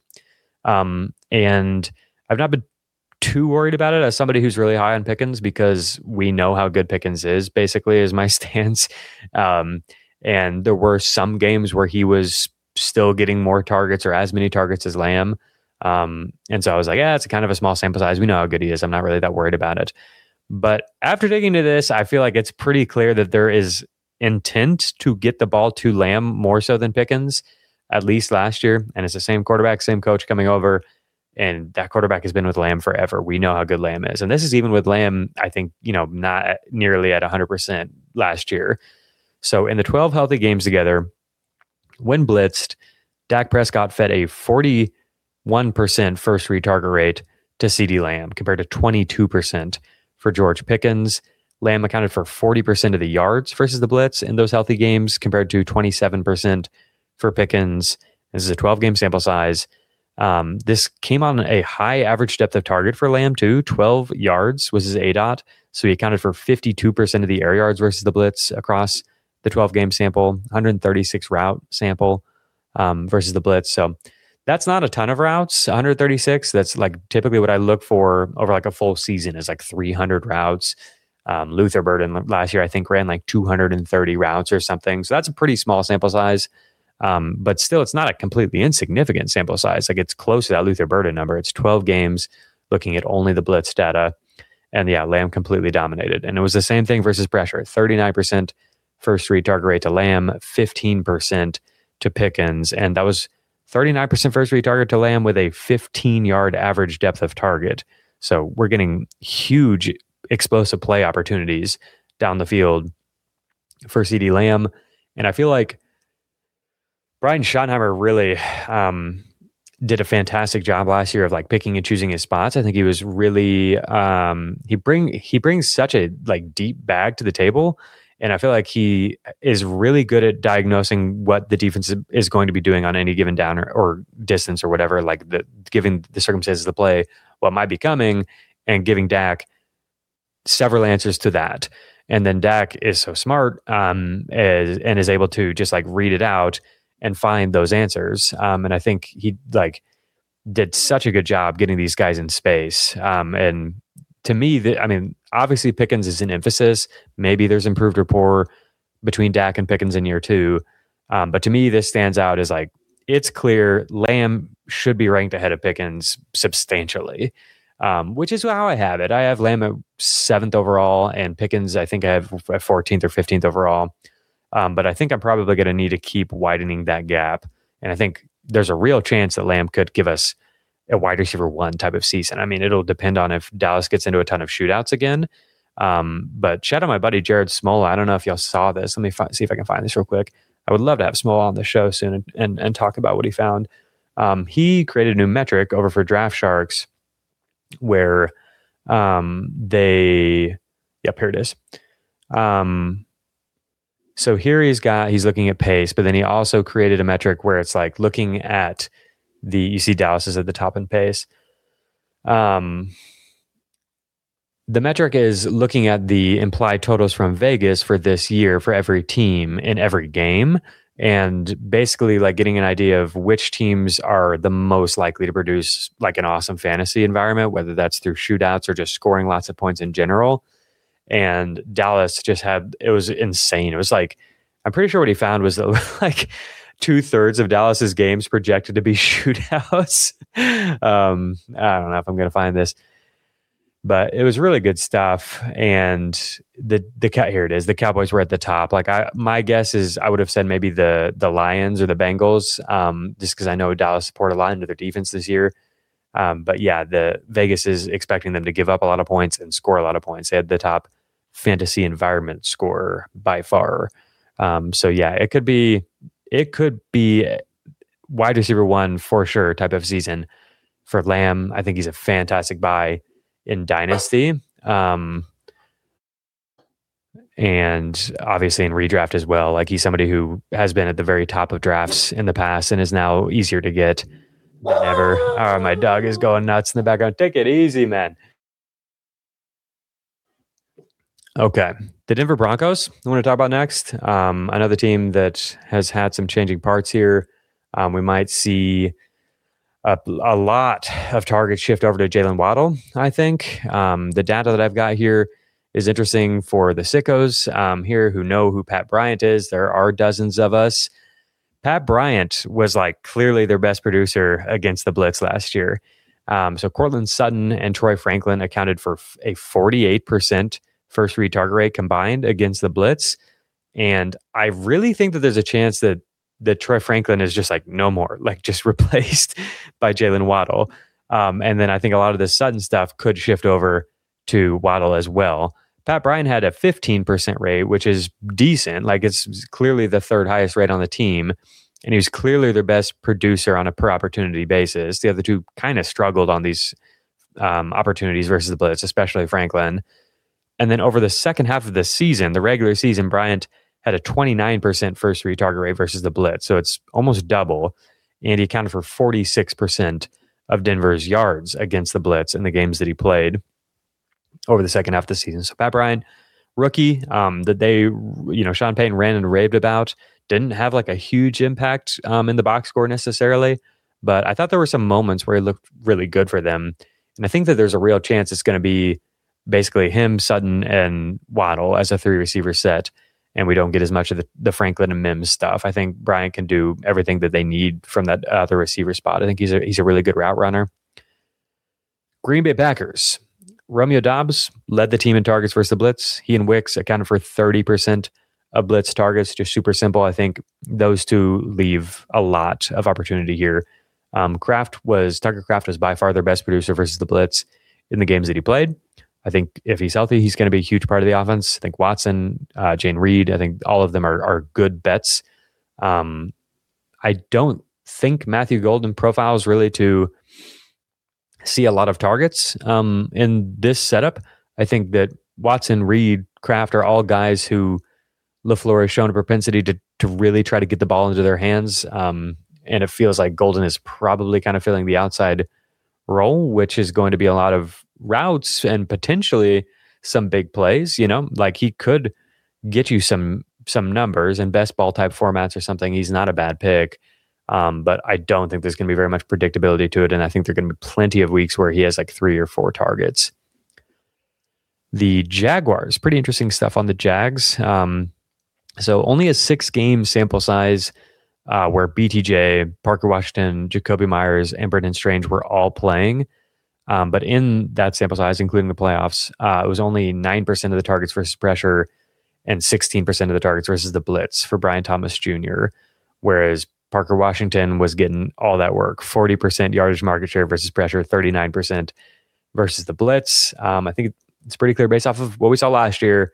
and I've not been too worried about it as somebody who's really high on Pickens because we know how good Pickens is, basically, is my stance. And there were some games where he was still getting more targets or as many targets as Lamb. And so I was like, it's kind of a small sample size. We know how good he is. I'm not really that worried about it. But after digging into this, I feel like it's pretty clear that there is intent to get the ball to Lamb more so than Pickens, at least last year. And it's the same quarterback, same coach coming over. And that quarterback has been with Lamb forever. We know how good Lamb is. And this is even with Lamb, I think, not nearly at 100% last year. So in the 12 healthy games together, when blitzed, Dak Prescott fed a 41% first read target rate to CeeDee Lamb compared to 22% for George Pickens. Lamb accounted for 40% of the yards versus the blitz in those healthy games compared to 27% for Pickens. This is a 12-game sample size. This came on a high average depth of target for Lamb too. 12 yards was his ADOT. So he accounted for 52% of the air yards versus the blitz across the 12-game sample, 136 route sample versus the blitz. So that's not a ton of routes, 136. That's like typically what I look for over like a full season is like 300 routes. Luther Burden last year, I think, ran like 230 routes or something. So that's a pretty small sample size. But still, it's not a completely insignificant sample size. Like it's close to that Luther Burden number. It's 12 games looking at only the blitz data. And yeah, Lamb completely dominated. And it was the same thing versus pressure. 39% first read target rate to Lamb, 15% to Pickens. And that was 39% first read target to Lamb with a 15-yard average depth of target. So we're getting huge explosive play opportunities down the field for CeeDee Lamb. And I feel like Brian Schottenheimer really did a fantastic job last year of like picking and choosing his spots. I think he was really he brings such a like deep bag to the table, and I feel like he is really good at diagnosing what the defense is going to be doing on any given down or distance or whatever, like giving the circumstances of the play, what might be coming, and giving Dak several answers to that. And then Dak is so smart and is able to just like read it out and find those answers. And I think he like did such a good job getting these guys in space. And to me, obviously Pickens is an emphasis. Maybe there's improved rapport between Dak and Pickens in year 2. But to me, this stands out as like, it's clear Lamb should be ranked ahead of Pickens substantially, which is how I have it. I have Lamb at 7th overall and Pickens, I think I have at 14th or 15th overall. But I think I'm probably going to need to keep widening that gap. And I think there's a real chance that Lamb could give us a wide receiver 1 type of season. I mean, it'll depend on if Dallas gets into a ton of shootouts again. But shout out my buddy Jared Smola. I don't know if y'all saw this. Let me see if I can find this real quick. I would love to have Smola on the show soon and talk about what he found. He created a new metric over for Draft Sharks where here it is. So here he's looking at pace, but then he also created a metric where it's like looking at you see Dallas is at the top in pace. The metric is looking at the implied totals from Vegas for this year for every team in every game, and basically like getting an idea of which teams are the most likely to produce like an awesome fantasy environment, whether that's through shootouts or just scoring lots of points in general. And Dallas it was insane. It was like, I'm pretty sure what he found was that like 2/3 of Dallas's games projected to be shootouts. I don't know if I'm going to find this, but it was really good stuff. And here it is. The Cowboys were at the top. Like my guess is I would have said maybe the Lions or the Bengals, just because I know Dallas supported a lot into their defense this year. But yeah, the Vegas is expecting them to give up a lot of points and score a lot of points. They had the top fantasy environment score by far. So yeah, it could be wide receiver 1 for sure type of season for Lamb. I think he's a fantastic buy in Dynasty. And obviously in redraft as well. Like he's somebody who has been at the very top of drafts in the past and is now easier to get than ever. Oh, my dog is going nuts in the background. Take it easy, man. Okay. The Denver Broncos, I want to talk about next. Another team that has had some changing parts here. We might see a lot of targets shift over to Jalen Waddle, I think. The data that I've got here is interesting for the sickos here who know who Pat Bryant is. There are dozens of us. Pat Bryant was like clearly their best producer against the blitz last year. So Cortland Sutton and Troy Franklin accounted for a 48% first read target rate combined against the blitz. And I really think that there's a chance that Troy Franklin is just like no more, like just replaced by Jalen Waddle. And then I think a lot of the Sutton stuff could shift over to Waddle as well. Pat Bryant had a 15% rate, which is decent. Like it's clearly the 3rd highest rate on the team. And he was clearly their best producer on a per opportunity basis. The other two kind of struggled on these opportunities versus the blitz, especially Franklin. And then over the second half of the season, the regular season, Bryant had a 29% first read target rate versus the blitz. So it's almost double. and he accounted for 46% of Denver's yards against the blitz in the games that he played over the second half of the season. So Pat Bryant, rookie, that they, Sean Payton ran and raved about, didn't have like a huge impact in the box score necessarily, but I thought there were some moments where he looked really good for them. And I think that there's a real chance it's going to be basically him, Sutton, and Waddle as a 3 receiver set, and we don't get as much of the Franklin and Mims stuff. I think Bryant can do everything that they need from that other receiver spot. I think he's a really good route runner. Green Bay Packers. Romeo Doubs led the team in targets versus the blitz. He and Wicks accounted for 30% of blitz targets. Just super simple. I think those two leave a lot of opportunity here. Tucker Kraft was by far their best producer versus the blitz in the games that he played. I think if he's healthy, he's going to be a huge part of the offense. I think Watson, Jane Reed, I think all of them are good bets. I don't think Matthew Golden profiles really to see a lot of targets in this setup. I think that Watson, Reed, Kraft are all guys who LaFleur has shown a propensity to really try to get the ball into their hands. And it feels like Golden is probably kind of filling the outside role, which is going to be a lot of routes and potentially some big plays. Like he could get you some numbers in best ball type formats or something. He's not a bad pick. But I don't think there's going to be very much predictability to it. And I think there are going to be plenty of weeks where he has like 3 or 4 targets. The Jaguars, pretty interesting stuff on the Jags. So only a 6-game sample size where BTJ, Parker Washington, Jakobi Meyers, and Brendan Strange were all playing. But in that sample size, including the playoffs, it was only 9% of the targets versus pressure and 16% of the targets versus the blitz for Brian Thomas Jr., whereas Parker Washington was getting all that work, 40% yardage market share versus pressure, 39% versus the blitz. I think it's pretty clear based off of what we saw last year.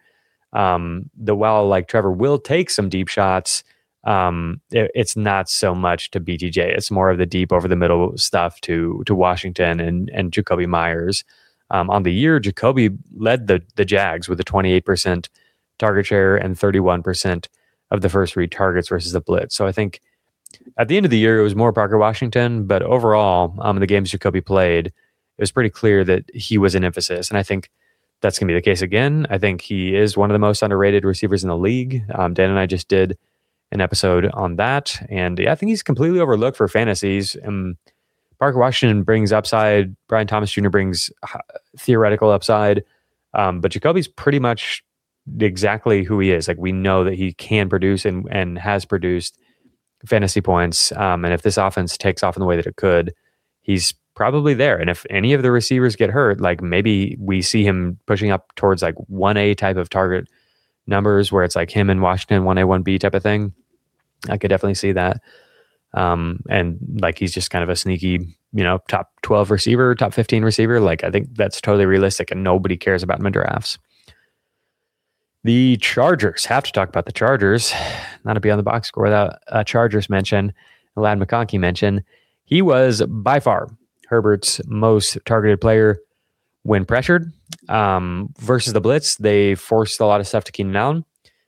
While like Trevor will take some deep shots, it's not so much to BTJ. It's more of the deep over the middle stuff to Washington and Jakobi Meyers. On the year, Jakobi led the Jags with a 28% target share and 31% of the first read targets versus the blitz. So I think at the end of the year, it was more Parker Washington, but overall, in the games Jakobi played, it was pretty clear that he was an emphasis. And I think that's going to be the case again. I think he is one of the most underrated receivers in the league. Dan and I just did an episode on that. And I think he's completely overlooked for fantasies. Parker Washington brings upside. Brian Thomas Jr. brings theoretical upside. But Jacoby's pretty much exactly who he is. Like, we know that he can produce and has produced fantasy points. And if this offense takes off in the way that it could, he's probably there. And if any of the receivers get hurt, like maybe we see him pushing up towards like 1A type of target numbers where it's like him and Washington 1A, 1B type of thing. I could definitely see that. And like, he's just kind of a sneaky, top 12 receiver, top 15 receiver. Like, I think that's totally realistic and nobody cares about him in drafts. The Chargers, have to talk about the Chargers. Not to be on the box score without a Chargers mention, a Ladd McConkey mention. He was by far Herbert's most targeted player when pressured. Versus the blitz, they forced a lot of stuff to Keenan Allen.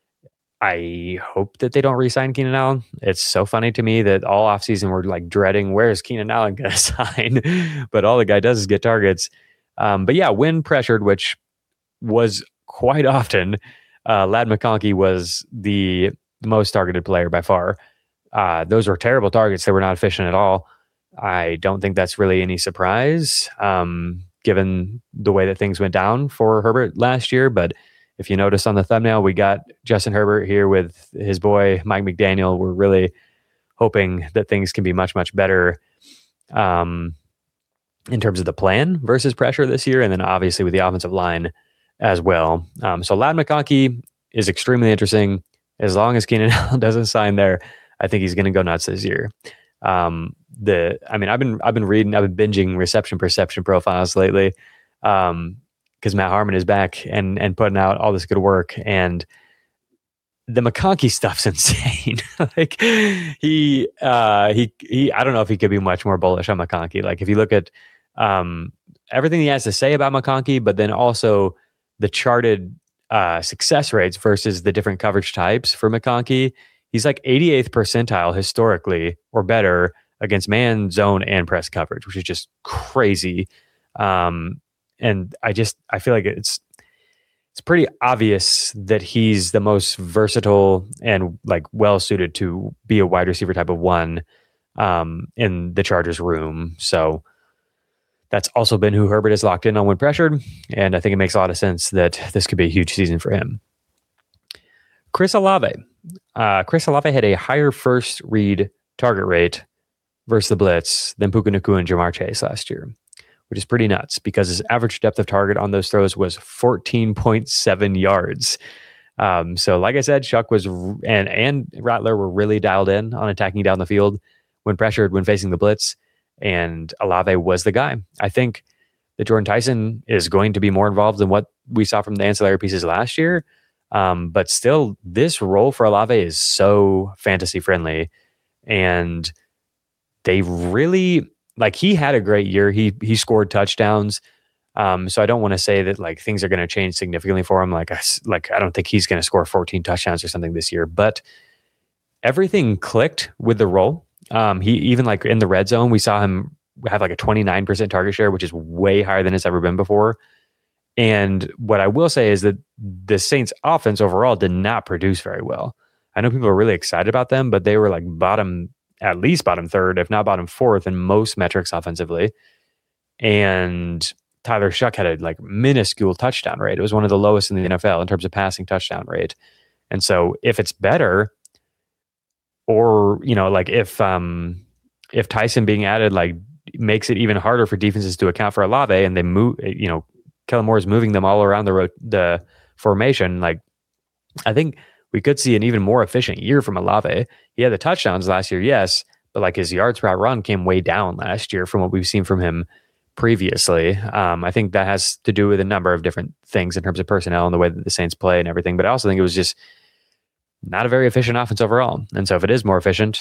I hope that they don't re-sign Keenan Allen. It's so funny to me that all offseason we're like dreading, where is Keenan Allen going to sign? But all the guy does is get targets. But yeah, when pressured, which was quite often, Ladd McConkey was the most targeted player by far. Those were terrible targets. They were not efficient at all. I don't think that's really any surprise, given the way that things went down for Herbert last year. But if you notice on the thumbnail, we got Justin Herbert here with his boy, Mike McDaniel. We're really hoping that things can be much, much better in terms of the plan versus pressure this year. And then obviously with the offensive line as well. So Ladd McConkey is extremely interesting. As long as Keenan Allen doesn't sign there, I think he's going to go nuts this year. I've been binging reception perception profiles lately. Because Matt Harmon is back and putting out all this good work, and the McConkey stuff's insane. Like he I don't know if he could be much more bullish on McConkey. Like, if you look at everything he has to say about McConkey, but then also the charted success rates versus the different coverage types for McConkey, he's like 88th percentile historically or better against man, zone, and press coverage, which is just crazy. And I feel like it's pretty obvious that he's the most versatile and like well suited to be a wide receiver type of one in the Chargers room. So that's also been who Herbert is locked in on when pressured. And I think it makes a lot of sense that this could be a huge season for him. Chris Olave. Chris Olave had a higher first read target rate versus the blitz than Puka Nacua and Ja'Marr Chase last year, which is pretty nuts because his average depth of target on those throws was 14.7 yards. So like I said, Shuck was and Rattler were really dialed in on attacking down the field when pressured, when facing the blitz, and Olave was the guy. I think that Jordan Tyson is going to be more involved than what we saw from the ancillary pieces last year. But still, this role for Olave is so fantasy friendly, and they really like. He had a great year. He scored touchdowns. So I don't want to say that like things are going to change significantly for him. Like I don't think he's going to score 14 touchdowns or something this year. But everything clicked with the role. He even like in the red zone, we saw him have like a 29% target share, which is way higher than it's ever been before. And what I will say is that the Saints offense overall did not produce very well. I know people are really excited about them, but they were like at least bottom third, if not bottom fourth in most metrics offensively. And Tyler Shuck had a like minuscule touchdown rate. It was one of the lowest in the NFL in terms of passing touchdown rate. And so if it's better, or, like if Tyson being added, like makes it even harder for defenses to account for Olave and they move, Kellen Moore is moving them all around the formation. Like, I think we could see an even more efficient year from Olave. He had the touchdowns last year, yes, but like his yards per run came way down last year from what we've seen from him previously. I think that has to do with a number of different things in terms of personnel and the way that the Saints play and everything. But I also think it was just not a very efficient offense overall. And so if it is more efficient,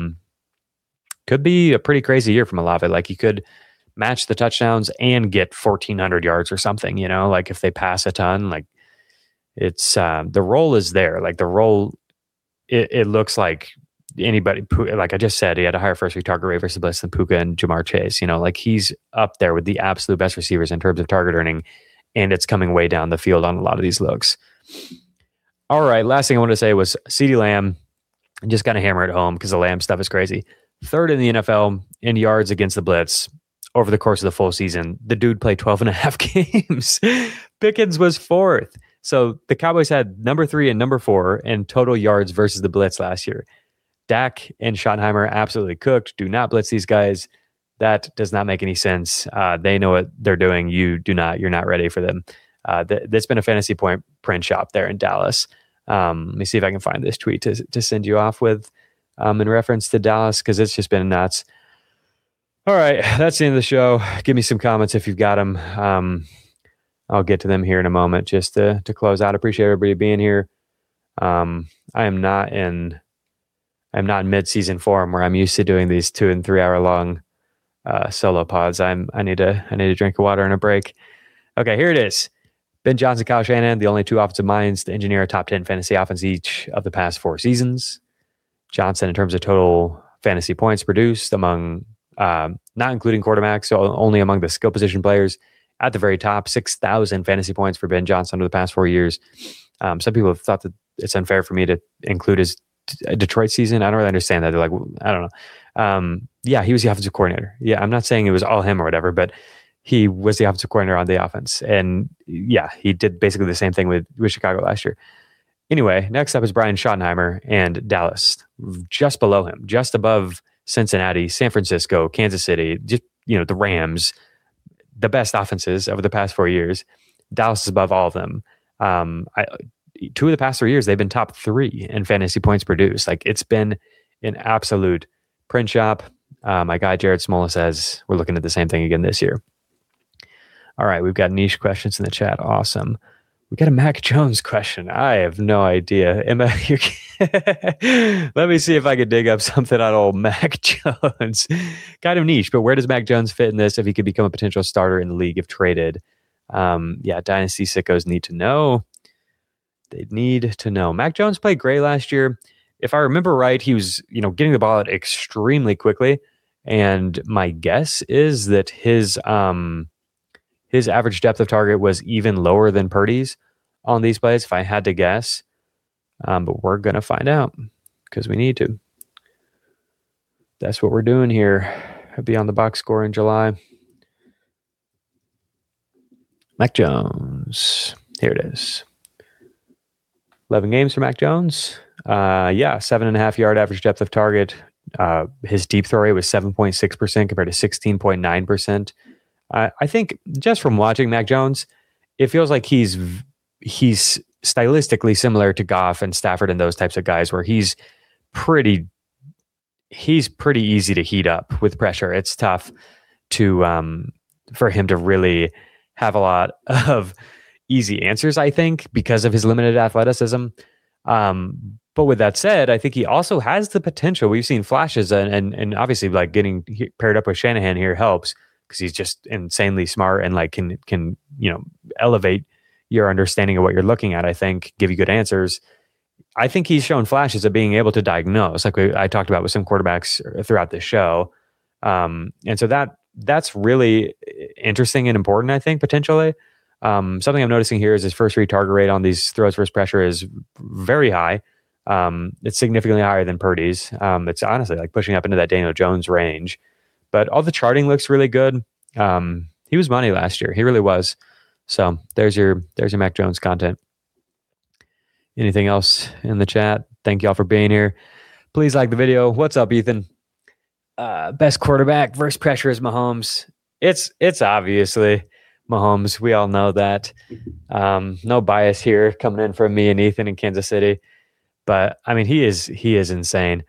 could be a pretty crazy year from Olave. Like he could match the touchdowns and get 1,400 yards or something, like if they pass a ton, like it's the role is there. Like the role, it looks like anybody, like I just said, he had a higher first read target rate versus blitz than Puka and Ja'Marr Chase, like he's up there with the absolute best receivers in terms of target earning, and it's coming way down the field on a lot of these looks. All right, last thing I wanted to say was CeeDee Lamb, just kind of hammer it home because the Lamb stuff is crazy. Third in the NFL in yards against the blitz over the course of the full season. The dude played 12 and a half games. Pickens was fourth. So the Cowboys had number 3 and number 4 in total yards versus the blitz last year. Dak and Schottenheimer absolutely cooked. Do not blitz these guys. That does not make any sense. They know what they're doing. You do not. You're not ready for them. That's been a fantasy point print shop there in Dallas. Let me see if I can find this tweet to send you off with in reference to Dallas, because it's just been nuts. All right, that's the end of the show. Give me some comments if you've got them. I'll get to them here in a moment just to close out. Appreciate everybody being here. I am not in mid-season form where I'm used to doing these 2 and 3 hour long solo pods. I need a drink of water and a break. Okay, here it is. Ben Johnson, Kyle Shanahan, the only 2 offensive minds to engineer a top 10 fantasy offense each of the past 4 seasons. Johnson, in terms of total fantasy points produced among, not including quarterbacks, so only among the skill position players, at the very top, 6,000 fantasy points for Ben Johnson over the past 4 years. Some people have thought that it's unfair for me to include his Detroit season. I don't really understand that. They're like, I don't know. Yeah, he was the offensive coordinator. Yeah, I'm not saying it was all him or whatever, but he was the offensive coordinator on the offense. And yeah, he did basically the same thing with Chicago last year. Anyway, next up is Brian Schottenheimer and Dallas, just below him, just above Cincinnati, San Francisco, Kansas City, just, the Rams, the best offenses over the past 4 years. Dallas is above all of them. 2 of the past 3 years, they've been top 3 in fantasy points produced. Like, it's been an absolute print shop. My guy Jared Smola says we're looking at the same thing again this year. All right, we've got niche questions in the chat. Awesome. We got a Mac Jones question. I have no idea. Emma, let me see if I could dig up something on old Mac Jones. Kind of niche, but where does Mac Jones fit in this if he could become a potential starter in the league if traded? Yeah, Dynasty sickos need to know. They need to know. Mac Jones played great last year. If I remember right, he was, getting the ball out extremely quickly. And my guess is that his average depth of target was even lower than Purdy's on these plays, if I had to guess. But we're going to find out because we need to. That's what we're doing here. Beyond the Box Score in July. Mac Jones. Here it is. 11 games for Mac Jones. 7.5 yard average depth of target. His deep throw rate was 7.6% compared to 16.9%. I think just from watching Mac Jones, it feels like he's stylistically similar to Goff and Stafford and those types of guys, where he's pretty easy to heat up with pressure. It's tough to for him to really have a lot of easy answers, I think, because of his limited athleticism. But with that said, I think he also has the potential. We've seen flashes, and obviously, like, getting paired up with Shanahan here helps because he's just insanely smart and like can elevate your understanding of what you're looking at. I think give you good answers. I think he's shown flashes of being able to diagnose, like I talked about with some quarterbacks throughout this show, and so that's really interesting and important, I think, potentially. Something I'm noticing here is his first read target rate on these throws versus pressure is very high. It's significantly higher than Purdy's. It's honestly like pushing up into that Daniel Jones range. But all the charting looks really good. He was money last year. He really was. So there's your Mac Jones content. Anything else in the chat? Thank y'all for being here. Please like the video. What's up, Ethan? Best quarterback versus pressure is Mahomes. It's obviously Mahomes. We all know that. No bias here coming in from me and Ethan in Kansas City. But I mean, he is insane.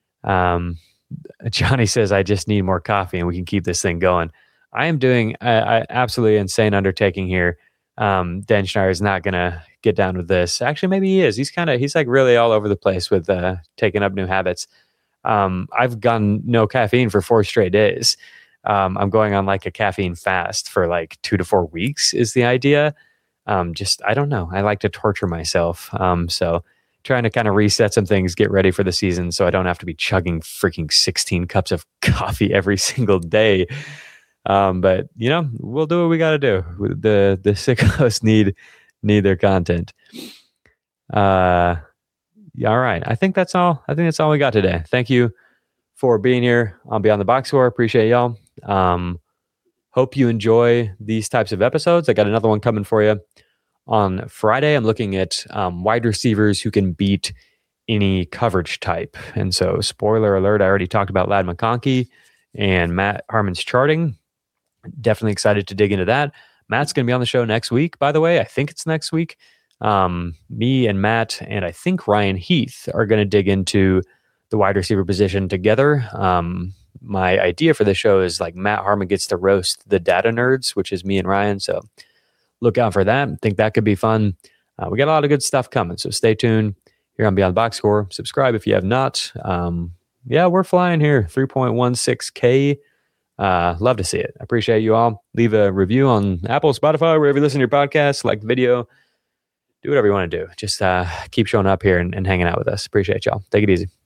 Johnny says, I just need more coffee and we can keep this thing going. I am doing an absolutely insane undertaking here. Dan Schneider is not going to get down with this. Actually, maybe he is. He's like really all over the place with taking up new habits. I've gone no caffeine for 4 straight days. I'm going on like a caffeine fast for like 2 to 4 weeks is the idea. I don't know. I like to torture myself. So trying to kind of reset some things, get ready for the season so I don't have to be chugging freaking 16 cups of coffee every single day. But we'll do what we got to do. The sickos need their content. All right. I think that's all we got today. Thank you for being here on Beyond the Box Score. Appreciate y'all. Hope you enjoy these types of episodes. I got another one coming for you on Friday. I'm looking at wide receivers who can beat any coverage type. And so, spoiler alert, I already talked about Ladd McConkey and Matt Harmon's charting. Definitely excited to dig into that. Matt's going to be on the show next week, by the way. I think it's next week. Me and Matt and I think Ryan Heath are going to dig into the wide receiver position together. My idea for the show is like Matt Harmon gets to roast the data nerds, which is me and Ryan. So look out for that. I think that could be fun. We got a lot of good stuff coming. So stay tuned here on Beyond the Box Score. Subscribe if you have not. We're flying here. 3.16K. Love to see it. I appreciate you all. Leave a review on Apple, Spotify, wherever you listen to your podcast. Like the video. Do whatever you want to do. Just keep showing up here and hanging out with us. Appreciate y'all. Take it easy.